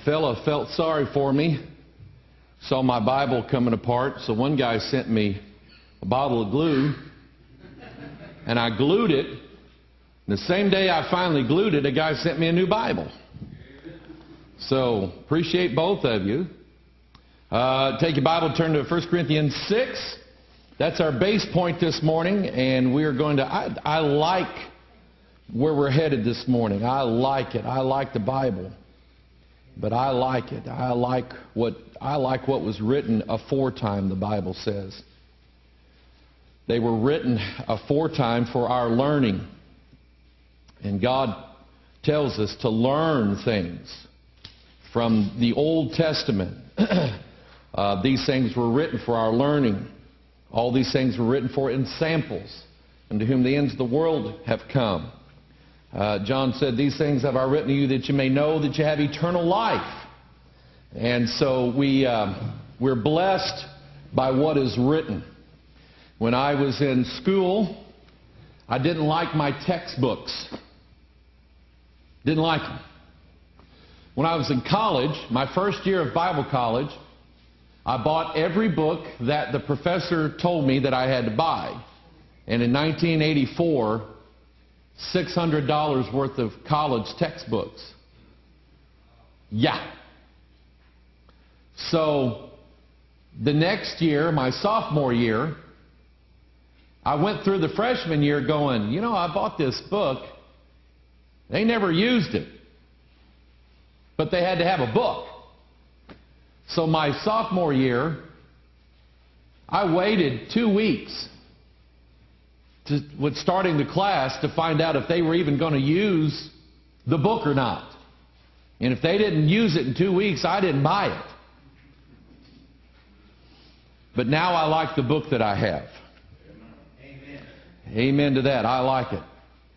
fella felt sorry for me, saw my Bible coming apart, so one guy sent me a bottle of glue, and I glued it. And the same day I finally glued it, a guy sent me a new Bible. So, appreciate both of you. Take your Bible, turn to 1 Corinthians 6. That's our base point this morning, and we are going to, I like where we're headed this morning. I like it. I like the Bible. But I like it. I like what was written aforetime, the Bible says. They were written aforetime for our learning. And God tells us to learn things from the Old Testament. These things were written for our learning. All these things were written for in samples, unto whom the ends of the world have come. John said, "These things have I written to you that you may know that you have eternal life." And so we're blessed by what is written. When I was in school, I didn't like my textbooks. Didn't like them. When I was in college, my first year of Bible college, I bought every book that the professor told me that I had to buy. And in 1984, $600 worth of college textbooks. Yeah. So, the next year, my sophomore year, I went through the freshman year going, I bought this book. They never used it. But they had to have a book. So my sophomore year, I waited 2 weeks with starting the class to find out if they were even going to use the book or not. And if they didn't use it in 2 weeks, I didn't buy it. But now I like the book that I have. Amen. Amen to that. I like it.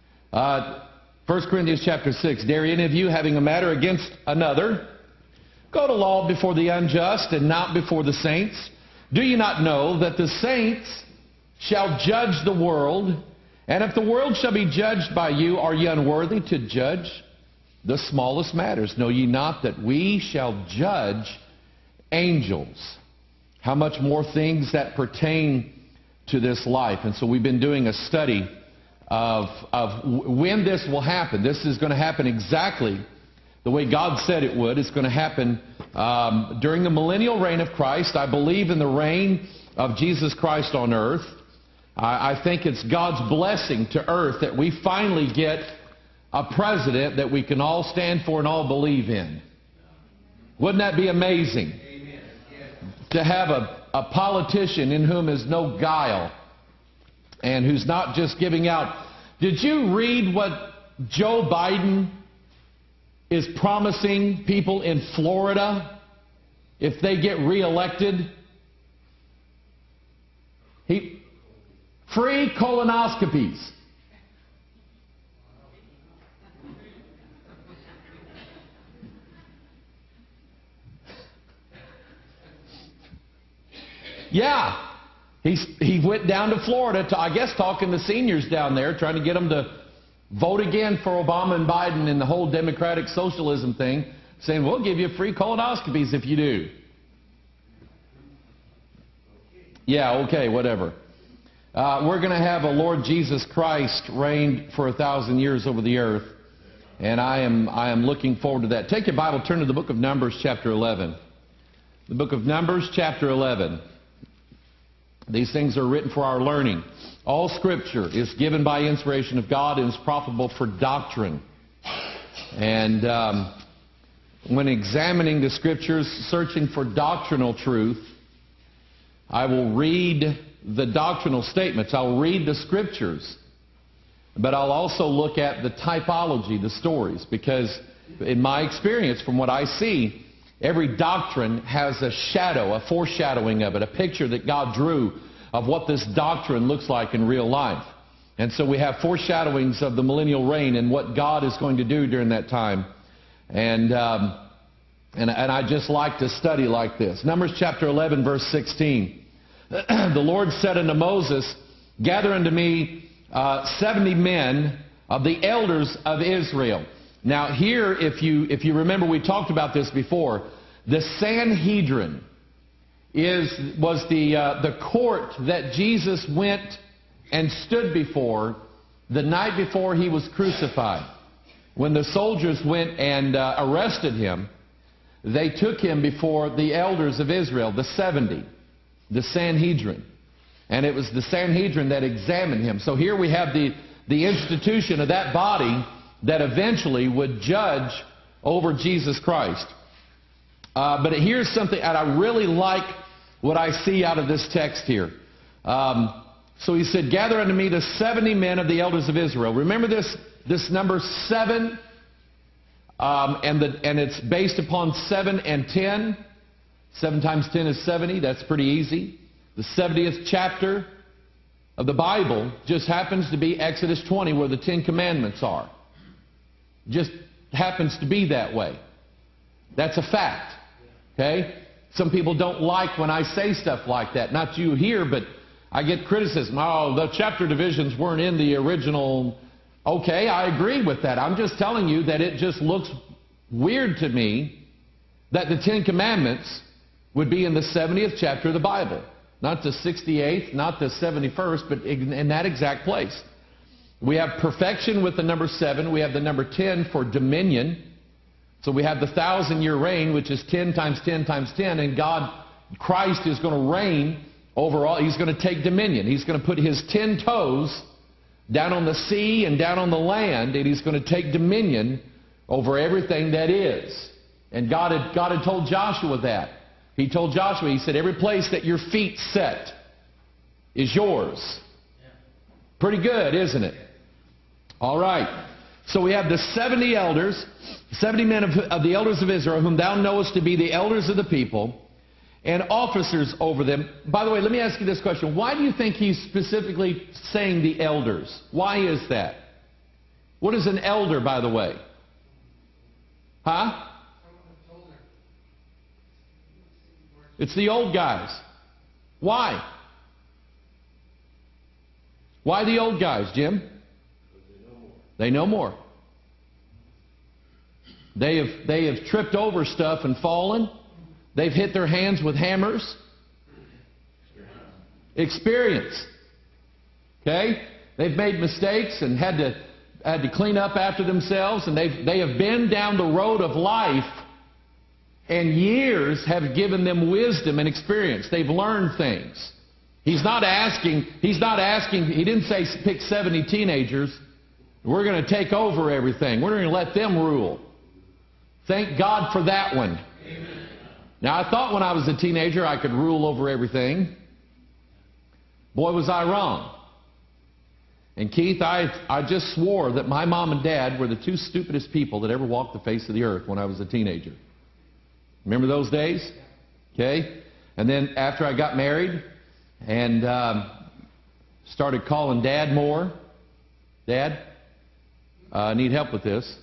1 Corinthians chapter 6. Dare any of you, having a matter against another, go to law before the unjust and not before the saints? Do you not know that the saints shall judge the world? And if the world shall be judged by you, are ye unworthy to judge the smallest matters? Know ye not that we shall judge angels? How much more things that pertain to this life? And so we've been doing a study of when this will happen. This is going to happen exactly the way God said it would. It's going to happen during the millennial reign of Christ. I believe in the reign of Jesus Christ on earth. I think it's God's blessing to earth that we finally get a president that we can all stand for and all believe in. Wouldn't that be amazing? Amen. To have a politician in whom is no guile and who's not just giving out. Did you read what Joe Biden is promising people in Florida if they get reelected? Free colonoscopies. Yeah. He went down to Florida to, I guess, talking to seniors down there, trying to get them to vote again for Obama and Biden and the whole democratic socialism thing, saying, we'll give you free colonoscopies if you do. Yeah, okay, whatever. We're going to have a Lord Jesus Christ reign for 1,000 years over the earth, and I am looking forward to that. Take your Bible, turn to the book of Numbers, chapter 11. The book of Numbers, chapter 11. These things are written for our learning. All Scripture is given by inspiration of God and is profitable for doctrine. And when examining the Scriptures, searching for doctrinal truth, I will read the doctrinal statements. I'll read the Scriptures. But I'll also look at the typology, the stories. Because in my experience, from what I see, every doctrine has a shadow, a foreshadowing of it, a picture that God drew of what this doctrine looks like in real life. And so we have foreshadowings of the millennial reign and what God is going to do during that time. And I just like to study like this. Numbers chapter 11, verse 16. The Lord said unto Moses, gather unto me 70 men of the elders of Israel. Now here, if you remember, we talked about this before. The Sanhedrin was the court that Jesus went and stood before the night before he was crucified. When the soldiers went and arrested him, they took him before the elders of Israel, the 70, the Sanhedrin. And it was the Sanhedrin that examined him. So here we have the institution of that body that eventually would judge over Jesus Christ. But here's something, and I really like what I see out of this text here. So he said, gather unto me the 70 men of the elders of Israel. Remember this number 7, and it's based upon 7 and 10. 7 times 10 is 70. That's pretty easy. The 70th chapter of the Bible just happens to be Exodus 20, where the 10 Commandments are. Just happens to be that way. That's a fact. Okay? Some people don't like when I say stuff like that. Not you here, but I get criticism. Oh, the chapter divisions weren't in the original. Okay, I agree with that. I'm just telling you that it just looks weird to me that the 10 Commandments would be in the 70th chapter of the Bible. Not the 68th, not the 71st, but in that exact place. We have perfection with the number 7. We have the number 10 for dominion. So we have the 1,000-year reign, which is 10 times 10 times 10. And Christ is going to reign over all. He's going to take dominion. He's going to put his 10 toes down on the sea and down on the land. And he's going to take dominion over everything that is. And God had told Joshua that. He told Joshua, he said, every place that your feet set is yours. Pretty good, isn't it? All right. So we have the 70 elders, 70 men of the elders of Israel, whom thou knowest to be the elders of the people, and officers over them. By the way, let me ask you this question. Why do you think he's specifically saying the elders? Why is that? What is an elder, by the way? Huh? It's the old guys. Why? Why the old guys, Jim? They know more. They have tripped over stuff and fallen. They've hit their hands with hammers. Experience. Okay? They've made mistakes and had to clean up after themselves, and they have been down the road of life, and years have given them wisdom and experience. They've learned things. He didn't say pick 70 teenagers. We're going to take over everything. We're going to let them rule. Thank God for that one. Amen. Now, I thought when I was a teenager I could rule over everything. Boy, was I wrong. And Keith, I just swore that my mom and dad were the two stupidest people that ever walked the face of the earth when I was a teenager. Remember those days? Okay? And then after I got married and started calling Dad more. Dad, I need help with this.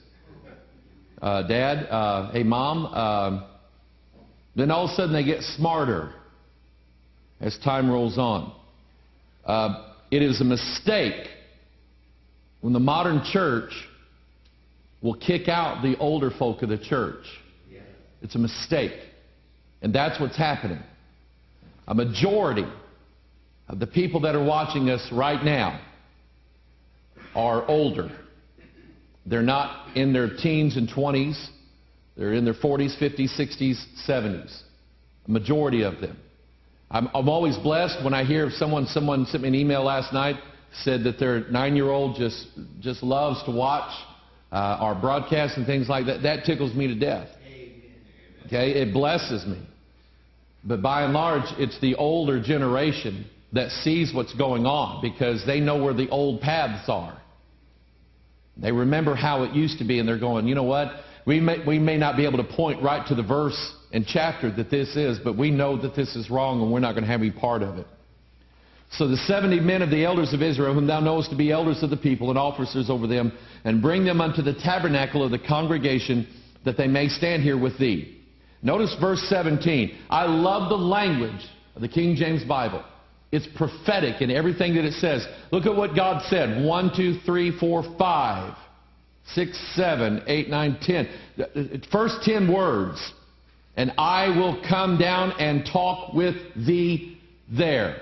Dad, hey Mom. Then all of a sudden they get smarter as time rolls on. It is a mistake when the modern church will kick out the older folk of the church. It's a mistake. And that's what's happening. A majority of the people that are watching us right now are older. They're not in their teens and 20s. They're in their 40s, 50s, 60s, 70s. A majority of them. I'm always blessed when I hear of someone sent me an email last night, said that their 9-year-old just loves to watch our broadcasts and things like that. That tickles me to death. Okay, it blesses me. But by and large, it's the older generation that sees what's going on because they know where the old paths are. They remember how it used to be, and they're going, you know what? We may not be able to point right to the verse and chapter that this is, but we know that this is wrong, and we're not going to have any part of it. So the 70 men of the elders of Israel, whom thou knowest to be elders of the people and officers over them, and bring them unto the tabernacle of the congregation, that they may stand here with thee. Notice verse 17. I love the language of the King James Bible. It's prophetic in everything that it says. Look at what God said. 1, 2, 3, 4, 5. 6, 7, 8, 9, 10. The first 10 words. And I will come down and talk with thee there.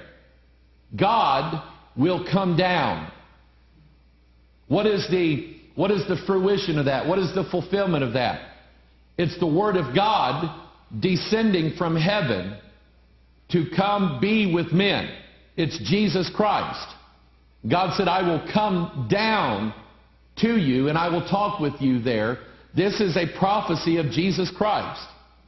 God will come down. What is the fruition of that? What is the fulfillment of that? It's the Word of God descending from heaven to come be with men. It's Jesus Christ. God said, I will come down to you and I will talk with you there. This is a prophecy of Jesus Christ.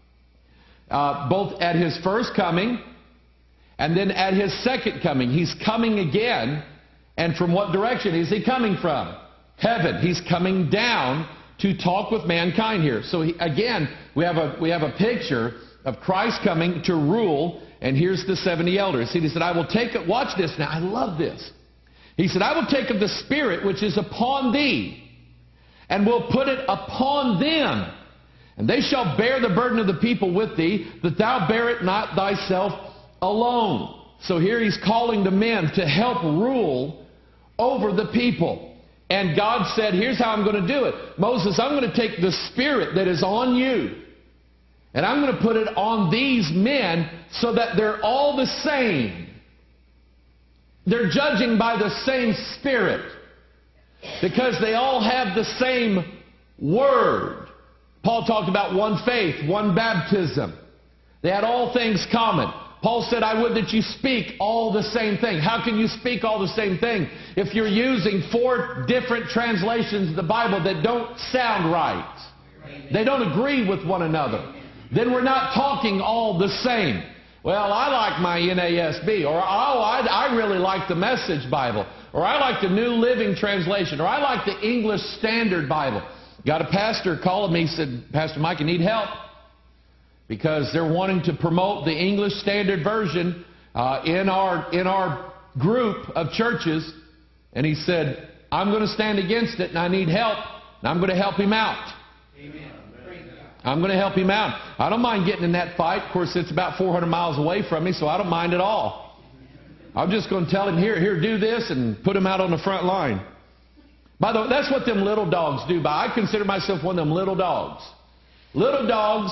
Both at His first coming and then at His second coming. He's coming again. And from what direction is He coming from? Heaven. He's coming down to talk with mankind here. So again, we have a picture of Christ coming to rule. And here's the 70 elders. He said, I will take it. Watch this now. I love this. He said, I will take of the Spirit which is upon thee, and will put it upon them. And they shall bear the burden of the people with thee, that thou bear it not thyself alone. So here he's calling the men to help rule over the people. And God said, here's how I'm going to do it. Moses, I'm going to take the Spirit that is on you, and I'm going to put it on these men so that they're all the same. They're judging by the same Spirit because they all have the same Word. Paul talked about one faith, one baptism. They had all things common. Paul said, I would that you speak all the same thing. How can you speak all the same thing if you're using 4 different translations of the Bible that don't sound right? They don't agree with one another. Then we're not talking all the same. Well, I like my NASB, or I really like the Message Bible, or I like the New Living Translation, or I like the English Standard Bible. Got a pastor calling me, said, Pastor Mike, I need help, because they're wanting to promote the English Standard Version in our group of churches. And he said, I'm going to stand against it, and I need help, and I'm going to help him out. Amen. I'm going to help him out. I don't mind getting in that fight. Of course, it's about 400 miles away from me, so I don't mind at all. I'm just going to tell him, here, do this, and put him out on the front line. By the way, that's what them little dogs do. I consider myself one of them little dogs. Little dogs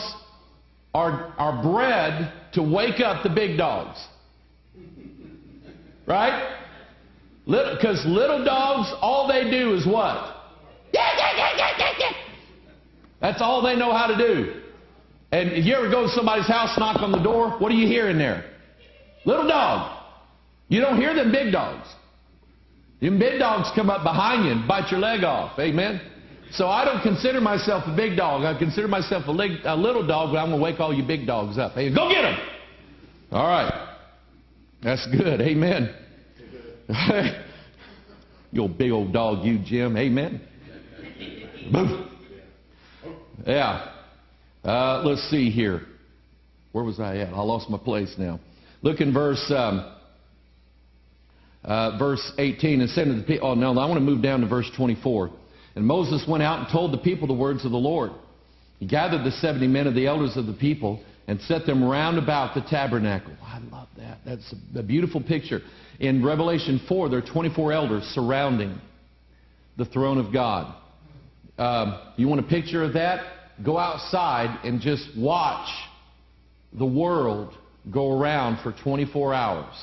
are bred to wake up the big dogs. Right? Because little dogs, all they do is what? That's all they know how to do. And if you ever go to somebody's house, knock on the door, what do you hear in there? Little dog. You don't hear them big dogs. Them big dogs come up behind you and bite your leg off. Amen? So I don't consider myself a big dog. I consider myself a little dog, but I'm going to wake all you big dogs up. Hey, go get them. All right. That's good. Amen. You old big old dog, you, Jim. Amen. Boom. Yeah. Let's see here. Where was I at? I lost my place now. Look in verse 18. And said to the people, I want to move down to verse 24. And Moses went out and told the people the words of the Lord. He gathered the 70 men of the elders of the people and set them round about the tabernacle. I love that. That's a beautiful picture. In Revelation 4, there are 24 elders surrounding the throne of God. You want a picture of that? Go outside and just watch the world go around for 24 hours.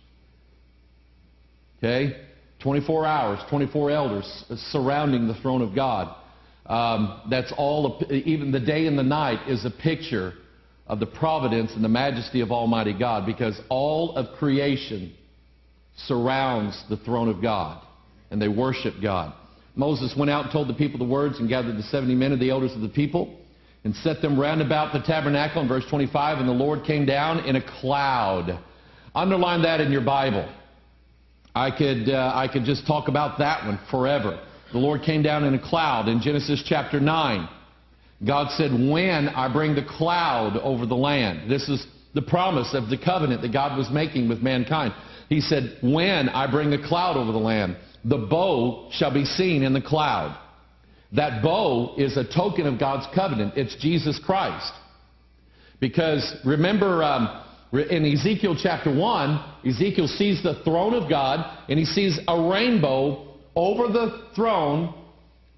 Okay? 24 hours, 24 elders surrounding the throne of God. That's all, even the day and the night is a picture of the providence and the majesty of Almighty God, because all of creation surrounds the throne of God and they worship God. Moses went out and told the people the words and gathered the 70 men of the elders of the people and set them round about the tabernacle. In verse 25, and the Lord came down in a cloud. Underline that in your Bible. I could just talk about that one forever. The Lord came down in a cloud. In Genesis chapter 9, God said, when I bring the cloud over the land. This is the promise of the covenant that God was making with mankind. He said, when I bring the cloud over the land, the bow shall be seen in the cloud. That bow is a token of God's covenant. It's Jesus Christ. Because remember, in Ezekiel chapter 1, Ezekiel sees the throne of God, and he sees a rainbow over the throne,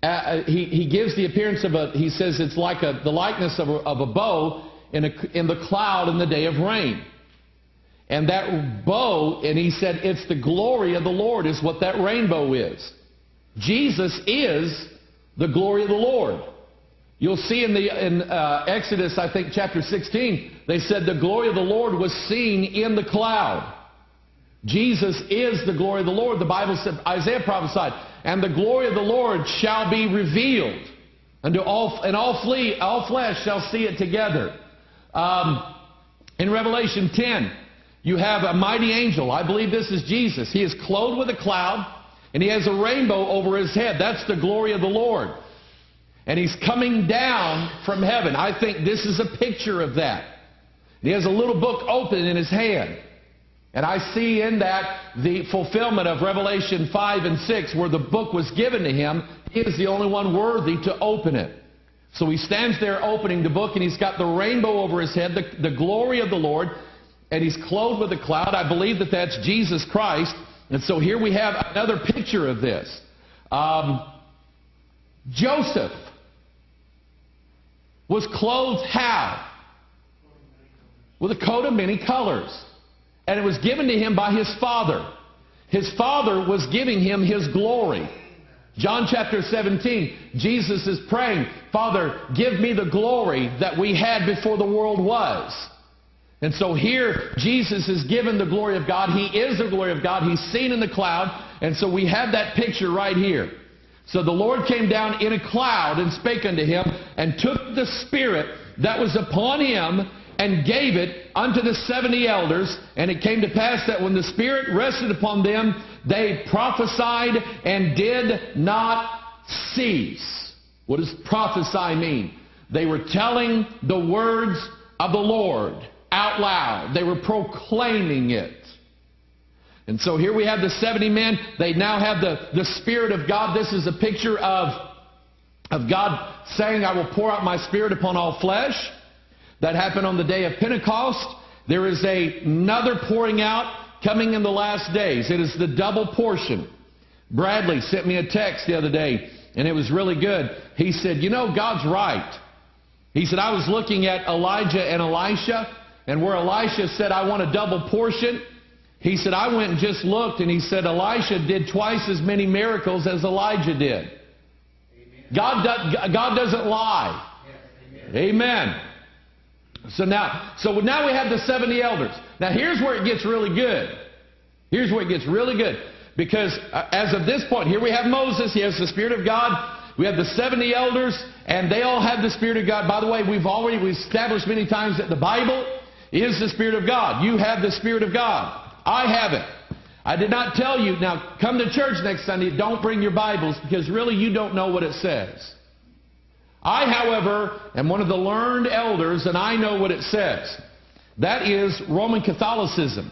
he gives the appearance of he says it's like the likeness of a bow in the cloud in the day of rain. And that bow, and he said it's the glory of the Lord is what that rainbow is. Jesus is the glory of the Lord. You'll see in Exodus, I think, chapter 16, they said the glory of the Lord was seen in the cloud. Jesus is the glory of the Lord. The Bible said, Isaiah prophesied, and the glory of the Lord shall be revealed unto all, and all flesh shall see it together. In Revelation 10, you have a mighty angel. I believe this is Jesus. He is clothed with a cloud, and he has a rainbow over his head. That's the glory of the Lord. And he's coming down from heaven. I think this is a picture of that. He has a little book open in his hand. And I see in that the fulfillment of Revelation 5 and 6, where the book was given to him. He is the only one worthy to open it. So he stands there opening the book, and he's got the rainbow over his head, the glory of the Lord, and he's clothed with a cloud. I believe that that's Jesus Christ. And so here we have another picture of this. Joseph was clothed how? With a coat of many colors. And it was given to him by his father. His father was giving him his glory. John chapter 17, Jesus is praying, Father, give me the glory that we had before the world was. And so here, Jesus is given the glory of God. He is the glory of God. He's seen in the cloud. And so we have that picture right here. So the Lord came down in a cloud and spake unto him, and took the Spirit that was upon him, and gave it unto the 70 elders. And it came to pass that when the Spirit rested upon them, they prophesied and did not cease. What does prophesy mean? They were telling the words of the Lord out loud. They were proclaiming it. And so here we have the 70 men. They now have the Spirit of God. This is a picture of God saying, I will pour out my Spirit upon all flesh. That happened on the day of Pentecost. There is another pouring out coming in the last days. It is the double portion. Bradley sent me a text the other day, and it was really good. He said, you know, God's right. He said, I was looking at Elijah and Elisha, and where Elisha said, I want a double portion, he said, I went and just looked, and he said, Elisha did twice as many miracles as Elijah did. God doesn't lie. Amen. So now we have the 70 elders. Now here's where it gets really good. Here's where it gets really good. Because as of this point, here we have Moses. He has the Spirit of God. We have the 70 elders, and they all have the Spirit of God. By the way, we've established many times that the Bible is the Spirit of God. You have the Spirit of God. I have it. I did not tell you, now come to church next Sunday, don't bring your Bibles, because really you don't know what it says. I, however, am one of the learned elders, and I know what it says. That is Roman Catholicism.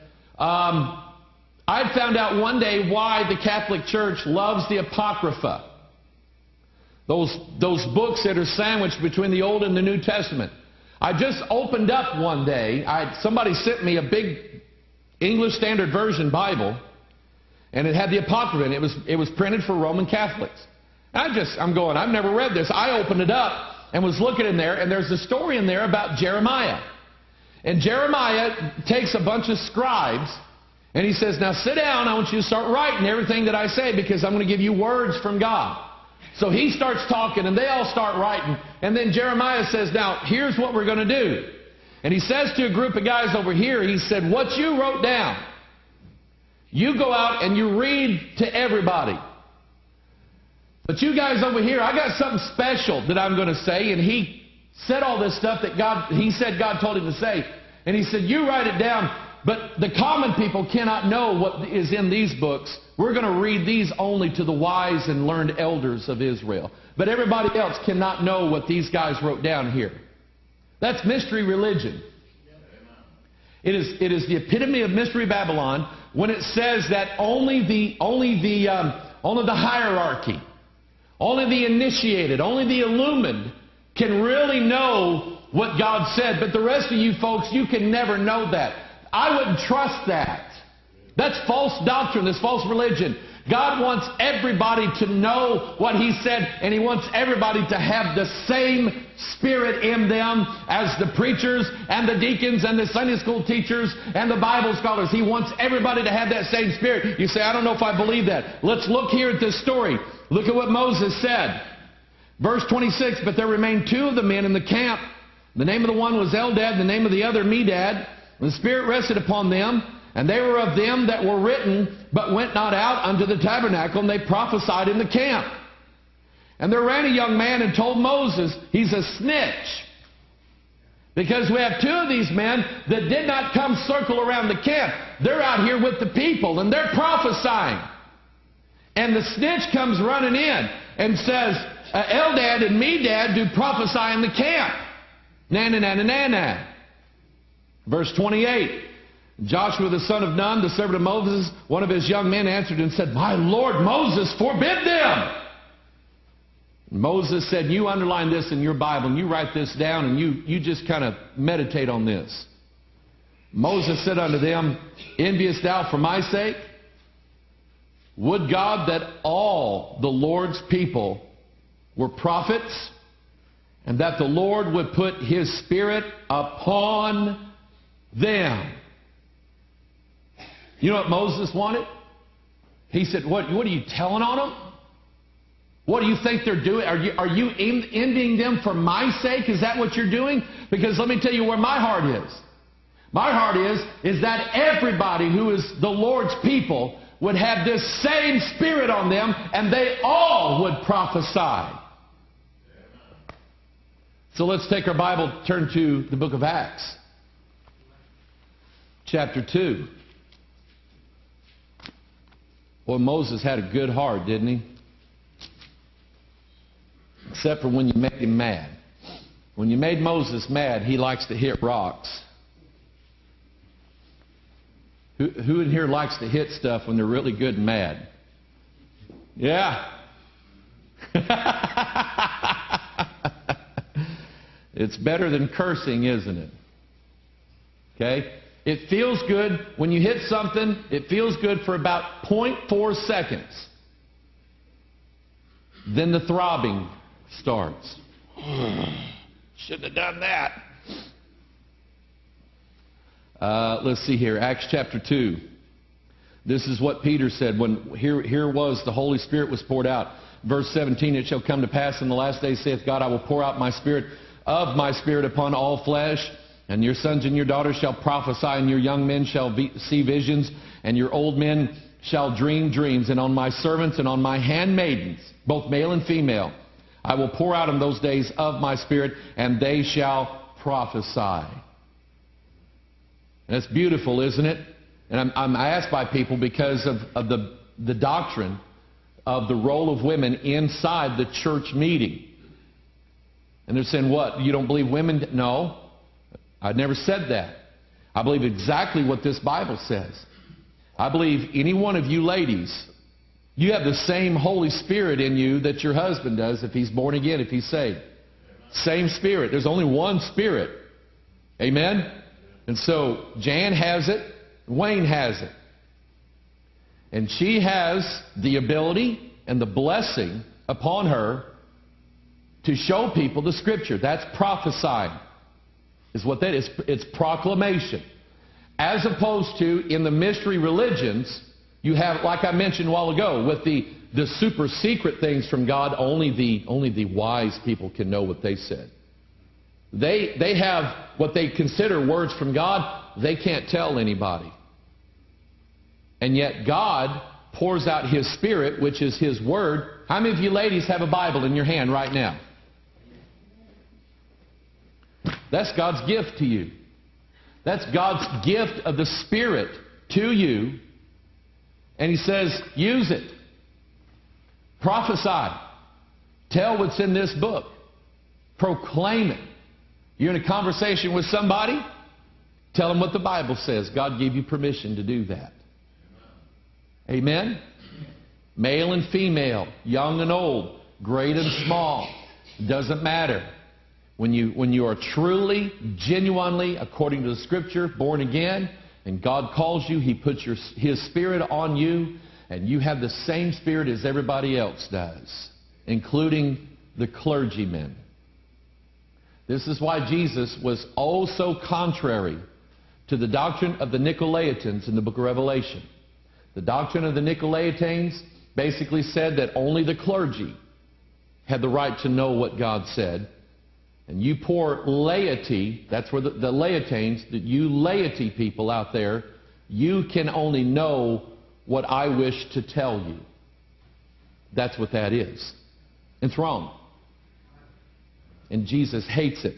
I found out one day why the Catholic Church loves the Apocrypha. Those books that are sandwiched between the Old and the New Testament. I just opened up one day. Somebody sent me a big English Standard Version Bible, and it had the Apocrypha, and it was printed for Roman Catholics. I'm going, I've never read this. I opened it up and was looking in there, and there's a story in there about Jeremiah. And Jeremiah takes a bunch of scribes, and he says, now sit down, I want you to start writing everything that I say, because I'm going to give you words from God. So he starts talking, and they all start writing. And then Jeremiah says, now, here's what we're going to do. And he says to a group of guys over here, he said, what you wrote down, you go out and you read to everybody. But you guys over here, I got something special that I'm going to say. And he said all this stuff that he said God told him to say. And he said, you write it down, but the common people cannot know what is in these books. We're going to read these only to the wise and learned elders of Israel. But everybody else cannot know what these guys wrote down here. That's mystery religion. It is the epitome of Mystery Babylon when it says that only the hierarchy, only the initiated, only the illumined can really know what God said. But the rest of you folks, you can never know that. I wouldn't trust that. That's false doctrine. That's false religion. God wants everybody to know what He said, and He wants everybody to have the same Spirit in them as the preachers and the deacons and the Sunday school teachers and the Bible scholars. He wants everybody to have that same Spirit. You say, I don't know if I believe that. Let's look here at this story. Look at what Moses said. Verse 26, but there remained two of the men in the camp. The name of the one was Eldad, the name of the other Medad. And the Spirit rested upon them, and they were of them that were written, but went not out unto the tabernacle, and they prophesied in the camp. And there ran a young man and told Moses, he's a snitch. Because we have two of these men that did not come circle around the camp. They're out here with the people, and they're prophesying. And the snitch comes running in and says, Eldad and Medad do prophesy in the camp. Na-na-na-na-na-na. Verse 28. Joshua the son of Nun, the servant of Moses, one of his young men answered and said, my Lord Moses, forbid them. Moses said, you underline this in your Bible, and you write this down, and you just kind of meditate on this. Moses said unto them, enviest thou for my sake? Would God that all the Lord's people were prophets, and that the Lord would put His Spirit upon them. You know what Moses wanted? He said, what are you telling on them? What do you think they're doing? Are you envying them for my sake? Is that what you're doing? Because let me tell you where my heart is. My heart is that everybody who is the Lord's people would have this same Spirit on them, and they all would prophesy. So let's take our Bible, turn to the book of Acts, chapter 2. Boy, Moses had a good heart, didn't he? Except for when you made him mad. When you made Moses mad, he likes to hit rocks. Who in here likes to hit stuff when they're really good and mad? Yeah. It's better than cursing, isn't it? Okay? It feels good when you hit something. It feels good for about 0.4 seconds. Then the throbbing starts. Shouldn't have done that. Let's see here. Acts chapter 2. This is what Peter said when here was the Holy Spirit was poured out. Verse 17, it shall come to pass in the last days, saith God, I will pour out my Spirit of my Spirit upon all flesh, and your sons and your daughters shall prophesy, and your young men shall see visions, and your old men shall dream dreams, and on my servants and on my handmaidens, both male and female, I will pour out in those days of my Spirit, and they shall prophesy. And it's beautiful, isn't it? And I'm asked by people because of the doctrine of the role of women inside the church meeting. And they're saying, what, you don't believe women? No, I never said that. I believe exactly what this Bible says. I believe any one of you ladies, you have the same Holy Spirit in you that your husband does if he's born again, if he's saved. Same Spirit. There's only one Spirit. Amen? And so Jan has it, Wayne has it. And she has the ability and the blessing upon her to show people the Scripture. That's prophesying, is what that is. It's proclamation. As opposed to in the mystery religions, you have, like I mentioned a while ago, with the super secret things from God, only the wise people can know what they said. They have what they consider words from God. They can't tell anybody. And yet God pours out His Spirit, which is His Word. How many of you ladies have a Bible in your hand right now? That's God's gift to you. That's God's gift of the Spirit to you. And He says, use it. Prophesy. Tell what's in this book. Proclaim it. You're in a conversation with somebody, tell them what the Bible says. God gave you permission to do that. Amen? Male and female, young and old, great and small. Doesn't matter. When you are truly, genuinely, according to the Scripture, born again, and God calls you, He puts His Spirit on you, and you have the same spirit as everybody else does, including the clergymen. This is why Jesus was oh so contrary to the doctrine of the Nicolaitans in the book of Revelation. The doctrine of the Nicolaitans basically said that only the clergy had the right to know what God said. And you poor laity, that's where the Laitanes, you laity people out there, you can only know what I wish to tell you. That's what that is. It's wrong. And Jesus hates it.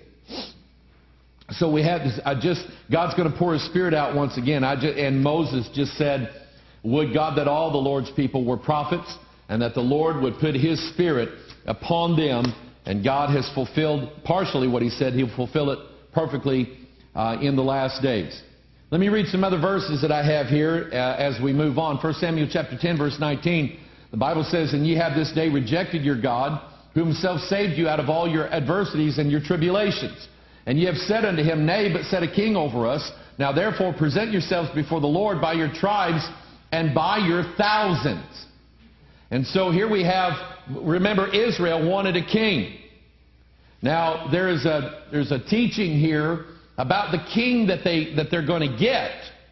So we have this, God's going to pour His Spirit out once again. And Moses just said, would God that all the Lord's people were prophets, and that the Lord would put His Spirit upon them. And God has fulfilled partially what He said. He'll fulfill it perfectly in the last days. Let me read some other verses that I have here as we move on. 1 Samuel chapter 10, verse 19. The Bible says, and ye have this day rejected your God, who Himself saved you out of all your adversities and your tribulations. And ye have said unto Him, Nay, but set a king over us. Now therefore present yourselves before the Lord by your tribes and by your thousands. And so here we have, remember, Israel wanted a king. Now there's a teaching here about the king that they're going to get.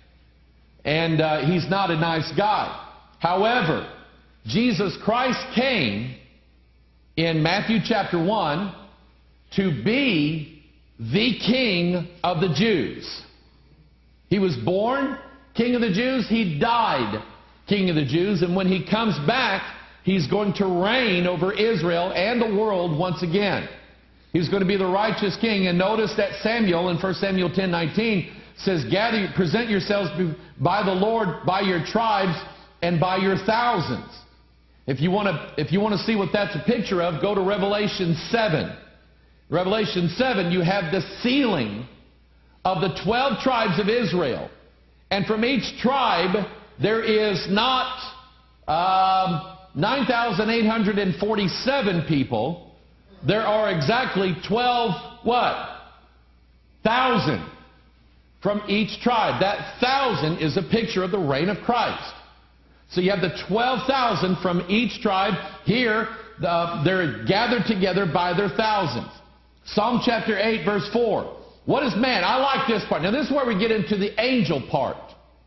And he's not a nice guy. However, Jesus Christ came in Matthew chapter 1 to be the King of the Jews. He was born King of the Jews. He died King of the Jews. And when He comes back, He's going to reign over Israel and the world once again. He's going to be the righteous king. And notice that Samuel in 1 Samuel 10:19 says, present yourselves by the Lord, by your tribes, and by your thousands. If you want to see what that's a picture of, go to Revelation 7. Revelation 7, you have the sealing of the 12 tribes of Israel. And from each tribe, there is not 9,847 people. There are exactly 12, what? 1,000 from each tribe. That 1,000 is a picture of the reign of Christ. So you have the 12,000 from each tribe. Here, they're gathered together by their thousands. Psalm chapter 8, verse 4. What is man? I like this part. Now this is where we get into the angel part.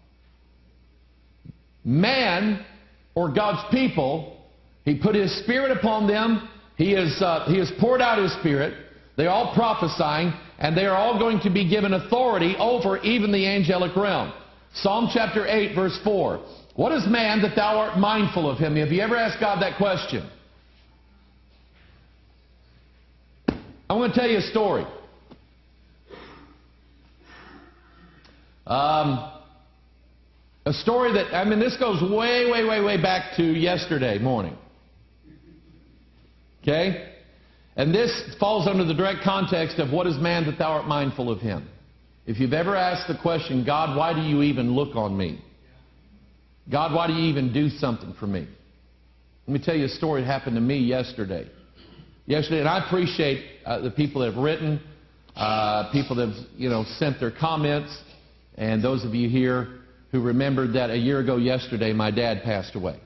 Man, or God's people, He put His Spirit upon them. He has poured out His Spirit. They're all prophesying, and they are all going to be given authority over even the angelic realm. Psalm chapter 8, verse 4. What is man that thou art mindful of him? Have you ever asked God that question? I'm going to tell you a story. A story that, this goes way back to yesterday morning. Okay? And this falls under the direct context of what is man that thou art mindful of him. If you've ever asked the question, God, why do you even look on me? God, why do you even do something for me? Let me tell you a story that happened to me yesterday. And I appreciate the people that have written, people that have sent their comments, and those of you here who remembered that a year ago yesterday my dad passed away.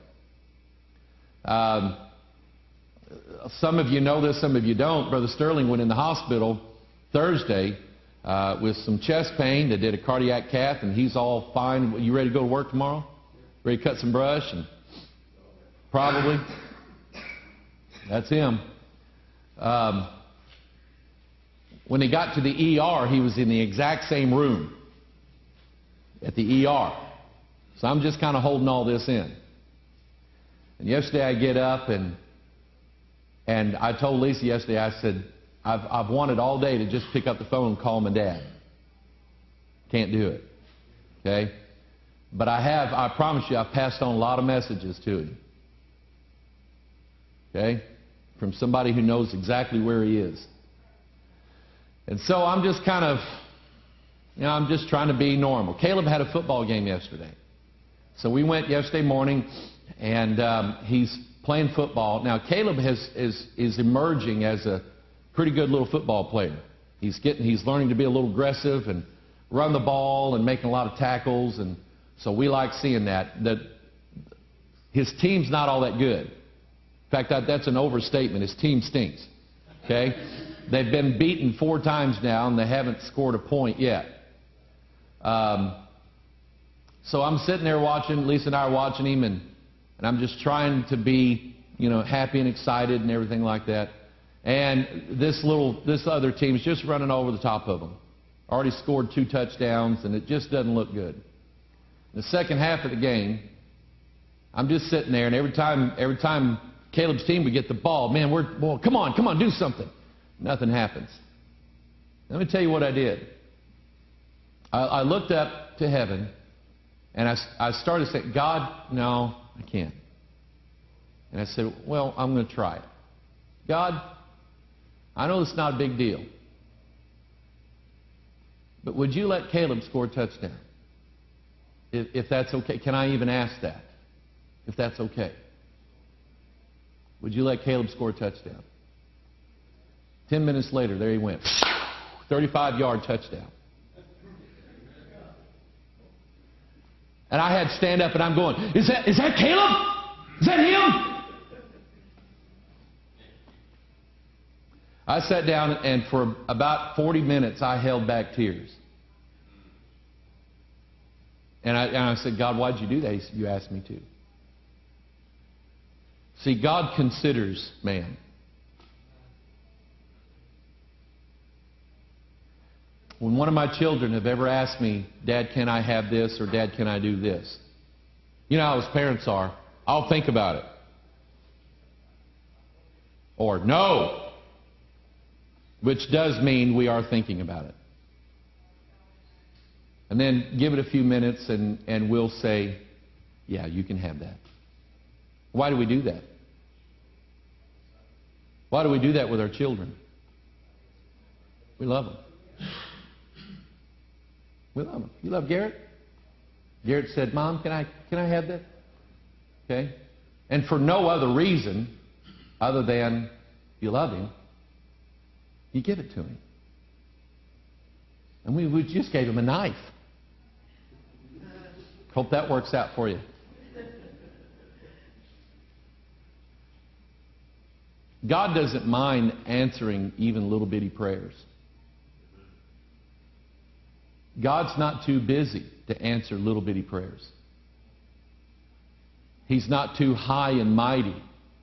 Some of you know this, some of you don't. Brother Sterling went in the hospital Thursday with some chest pain. They did a cardiac cath, and he's all fine. You ready to go to work tomorrow? Ready to cut some brush? And probably. That's him. When he got to the ER, he was in the exact same room at the ER. So I'm just kind of holding all this in. And yesterday I get up and I told Lisa yesterday, I said, I've wanted all day to just pick up the phone and call my dad. Can't do it. Okay? But I promise you, I've passed on a lot of messages to him. Okay? From somebody who knows exactly where he is. And so I'm just kind of, I'm just trying to be normal. Caleb had a football game yesterday. So we went yesterday morning, and he's playing football. Now, Caleb is emerging as a pretty good little football player. He's learning to be a little aggressive and run the ball and making a lot of tackles, and so we like seeing that. his team's not all that good. In fact, that's an overstatement. His team stinks. Okay? They've been beaten 4 times now, and they haven't scored a point yet. So I'm sitting there watching, Lisa and I are watching him, and I'm just trying to be, happy and excited and everything like that. And this other team's just running over the top of them. Already scored 2 touchdowns, and it just doesn't look good. In the second half of the game, I'm just sitting there, and every time Caleb's team would get the ball, man, well, come on, do something. Nothing happens. Let me tell you what I did. I looked up to heaven, and I started saying, God, no, I can't. And I said, well, I'm going to try it. God, I know it's not a big deal, but would you let Caleb score a touchdown? If that's okay. Can I even ask that? If that's okay. Would you let Caleb score a touchdown? 10 minutes later, there he went. 35-yard touchdown. And I had to stand up, and I'm going, is that Caleb? Is that him? I sat down, and for about 40 minutes, I held back tears. And I said, God, why'd you do that? He said, you asked me to. See, God considers man. When one of my children have ever asked me, Dad, can I have this? Or Dad, can I do this? You know how us parents are. I'll think about it. Or no. Which does mean we are thinking about it. And then give it a few minutes and we'll say, yeah, you can have that. Why do we do that? Why do we do that with our children? We love them. We love them. You love Garrett? Garrett said, Mom, can I have that? Okay? And for no other reason other than you love him, you give it to him. And we just gave him a knife. Hope that works out for you. God doesn't mind answering even little bitty prayers. God's not too busy to answer little bitty prayers. He's not too high and mighty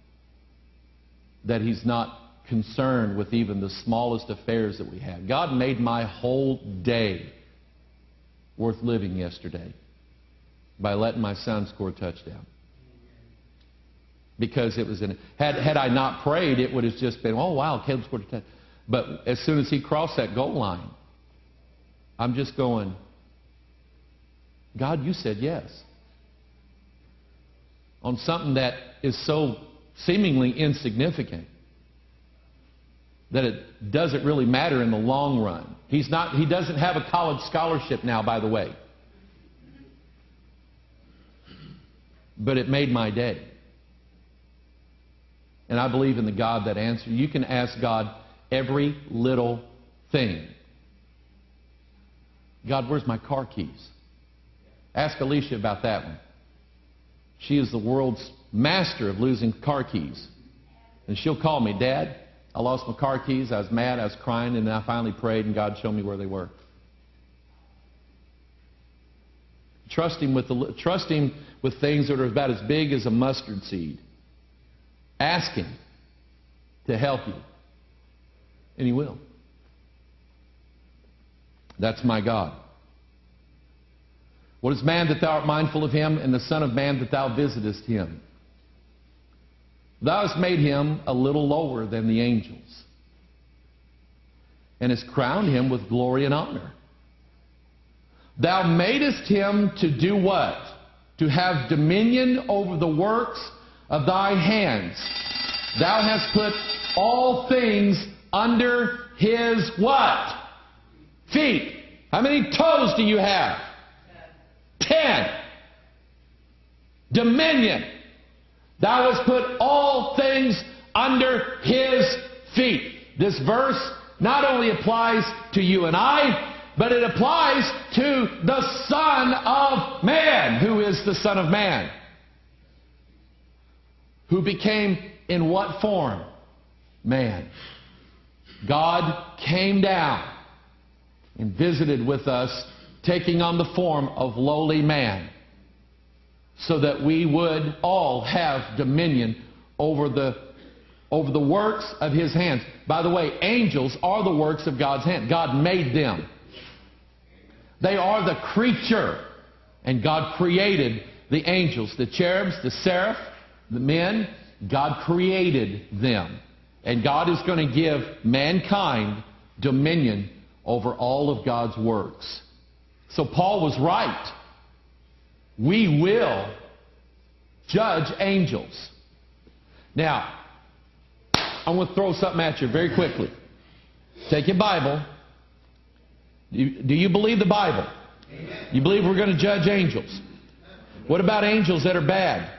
that He's not concerned with even the smallest affairs that we have. God made my whole day worth living yesterday by letting my son score a touchdown. Because it was had I not prayed, it would have just been, oh wow, Caleb scored a touchdown. But as soon as he crossed that goal line, I'm just going, God, you said yes. On something that is so seemingly insignificant that it doesn't really matter in the long run. He doesn't have a college scholarship now, by the way. But it made my day. And I believe in the God that answers. You can ask God every little thing. God, where's my car keys? Ask Alicia about that one. She is the world's master of losing car keys. And she'll call me, Dad, I lost my car keys. I was mad. I was crying. And then I finally prayed, and God showed me where they were. Trust Him with things that are about as big as a mustard seed. Ask Him to help you. And He will. That's my God. What is man that thou art mindful of him, and the Son of Man that thou visitest him? Thou hast made him a little lower than the angels, and hast crowned him with glory and honor. Thou madest him to do what? To have dominion over the works of thy hands. Thou hast put all things under his what? Feet. How many toes do you have? 10. Dominion. Thou hast put all things under his feet. This verse not only applies to you and I, but it applies to the Son of Man. Who is the Son of Man? who became in what form? Man. God came down and visited with us, taking on the form of lowly man, so that we would all have dominion over the works of His hands. By the way, angels are the works of God's hand. God made them. They are the creature. And God created the angels, the cherubs, the seraph, the men. God created them. And God is going to give mankind dominion over all of God's works. So Paul was right. We will judge angels. Now, I want to throw something at you very quickly. Take your Bible. Do you believe the Bible? Amen. You believe we're going to judge angels? What about angels that are bad?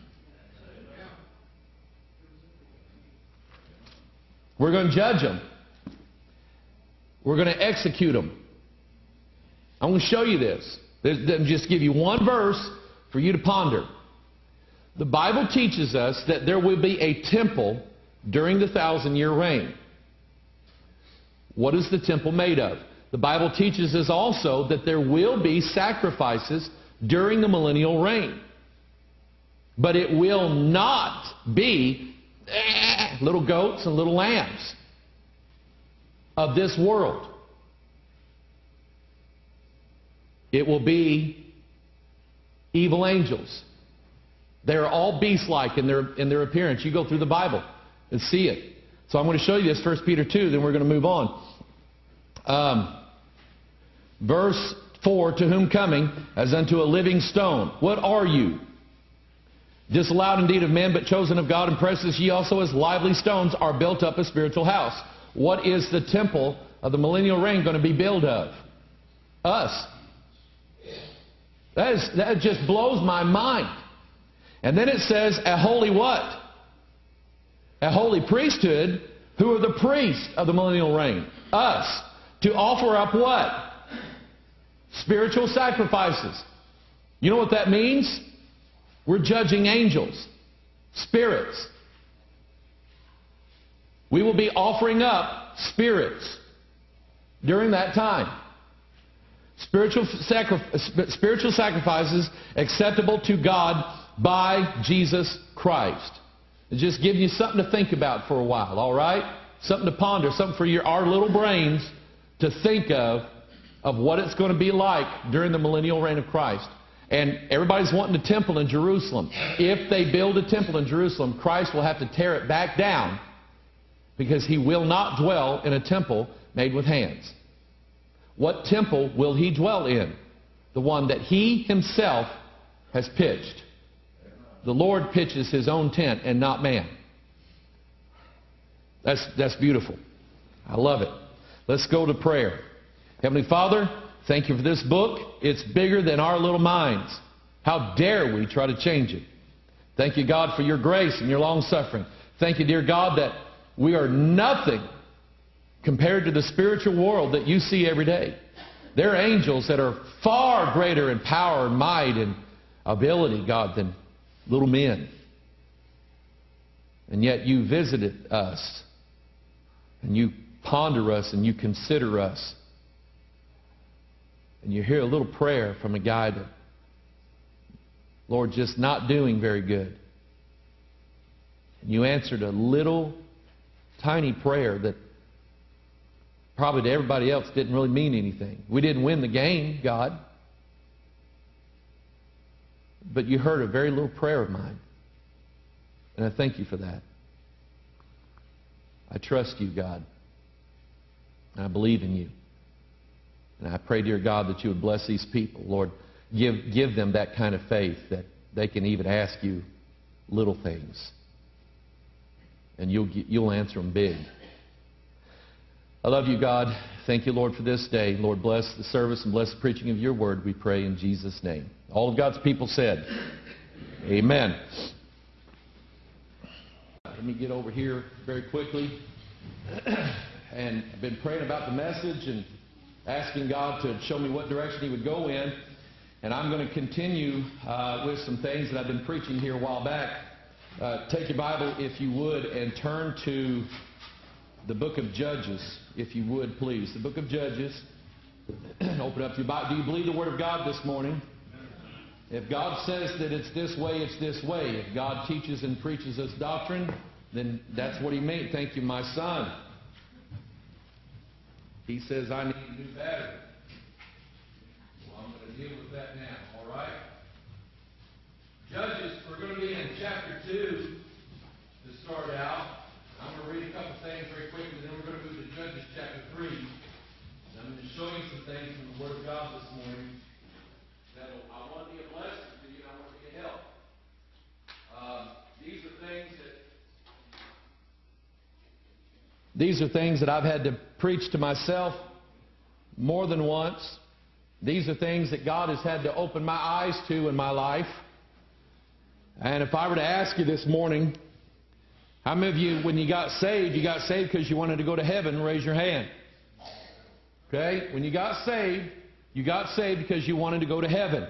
We're going to judge them. We're going to execute them. I'm going to show you this. Just give you one verse for you to ponder. The Bible teaches us that there will be a temple during the 1,000-year reign. What is the temple made of? The Bible teaches us also that there will be sacrifices during the millennial reign. But it will not be little goats and little lambs of this world. It will be evil angels. They're all beast-like in their appearance. You go through the Bible and see it. So I'm going to show you this, 1 Peter 2, then we're going to move on. Verse 4, to whom coming as unto a living stone. What are you? Disallowed indeed of men, but chosen of God, and precious ye also as lively stones are built up a spiritual house. What is the temple of the millennial reign going to be built of? Us. That just blows my mind. And then it says, a holy what? A holy priesthood. Who are the priests of the millennial reign? Us. To offer up what? Spiritual sacrifices. You know what that means? We're judging angels, spirits. We will be offering up spirits during that time. Spiritual sacrifices acceptable to God by Jesus Christ. It's just giving you something to think about for a while, all right? Something to ponder, something for our little brains to think of what it's going to be like during the millennial reign of Christ. And everybody's wanting a temple in Jerusalem. If they build a temple in Jerusalem, Christ will have to tear it back down because He will not dwell in a temple made with hands. What temple will He dwell in? The one that He Himself has pitched. The Lord pitches His own tent and not man. That's beautiful. I love it. Let's go to prayer. Heavenly Father, thank You for this book. It's bigger than our little minds. How dare we try to change it? Thank You, God, for Your grace and Your long-suffering. Thank You, dear God, that we are nothing compared to the spiritual world that You see every day. There are angels that are far greater in power and might and ability, God, than little men. And yet You visited us, and You ponder us, and You consider us. And you hear a little prayer from a guy that, Lord, just not doing very good. And You answered a little tiny prayer that probably to everybody else didn't really mean anything. We didn't win the game, God. But You heard a very little prayer of mine. And I thank You for that. I trust You, God. And I believe in You. And I pray, dear God, that You would bless these people. Lord, give them that kind of faith that they can even ask You little things. And You'll answer them big. I love You, God. Thank You, Lord, for this day. Lord, bless the service and bless the preaching of Your word, we pray in Jesus' name. All of God's people said, amen. Let me get over here very quickly. And I've been praying about the message and asking God to show me what direction He would go in. And I'm going to continue with some things that I've been preaching here a while back. Take your Bible, if you would, and turn to the book of Judges, if you would, please. The book of Judges. Open up your Bible. Do you believe the Word of God this morning? If God says that it's this way, it's this way. If God teaches and preaches us doctrine, then that's what He meant. Thank you, my son. He says, I need a new battery. Well, I'm going to deal with that now, all right? Judges, we're going to be in chapter 2 to start out. I'm going to read a couple things very quickly, then we're going to move to Judges chapter 3. And I'm going to show you some things from the Word of God this morning that I want to be a blessing to you and I want to be a help. These are things that I've had to preach to myself more than once. These are things that God has had to open my eyes to in my life. And if I were to ask you this morning, how many of you, when you got saved because you wanted to go to heaven? Raise your hand. Okay? When you got saved because you wanted to go to heaven.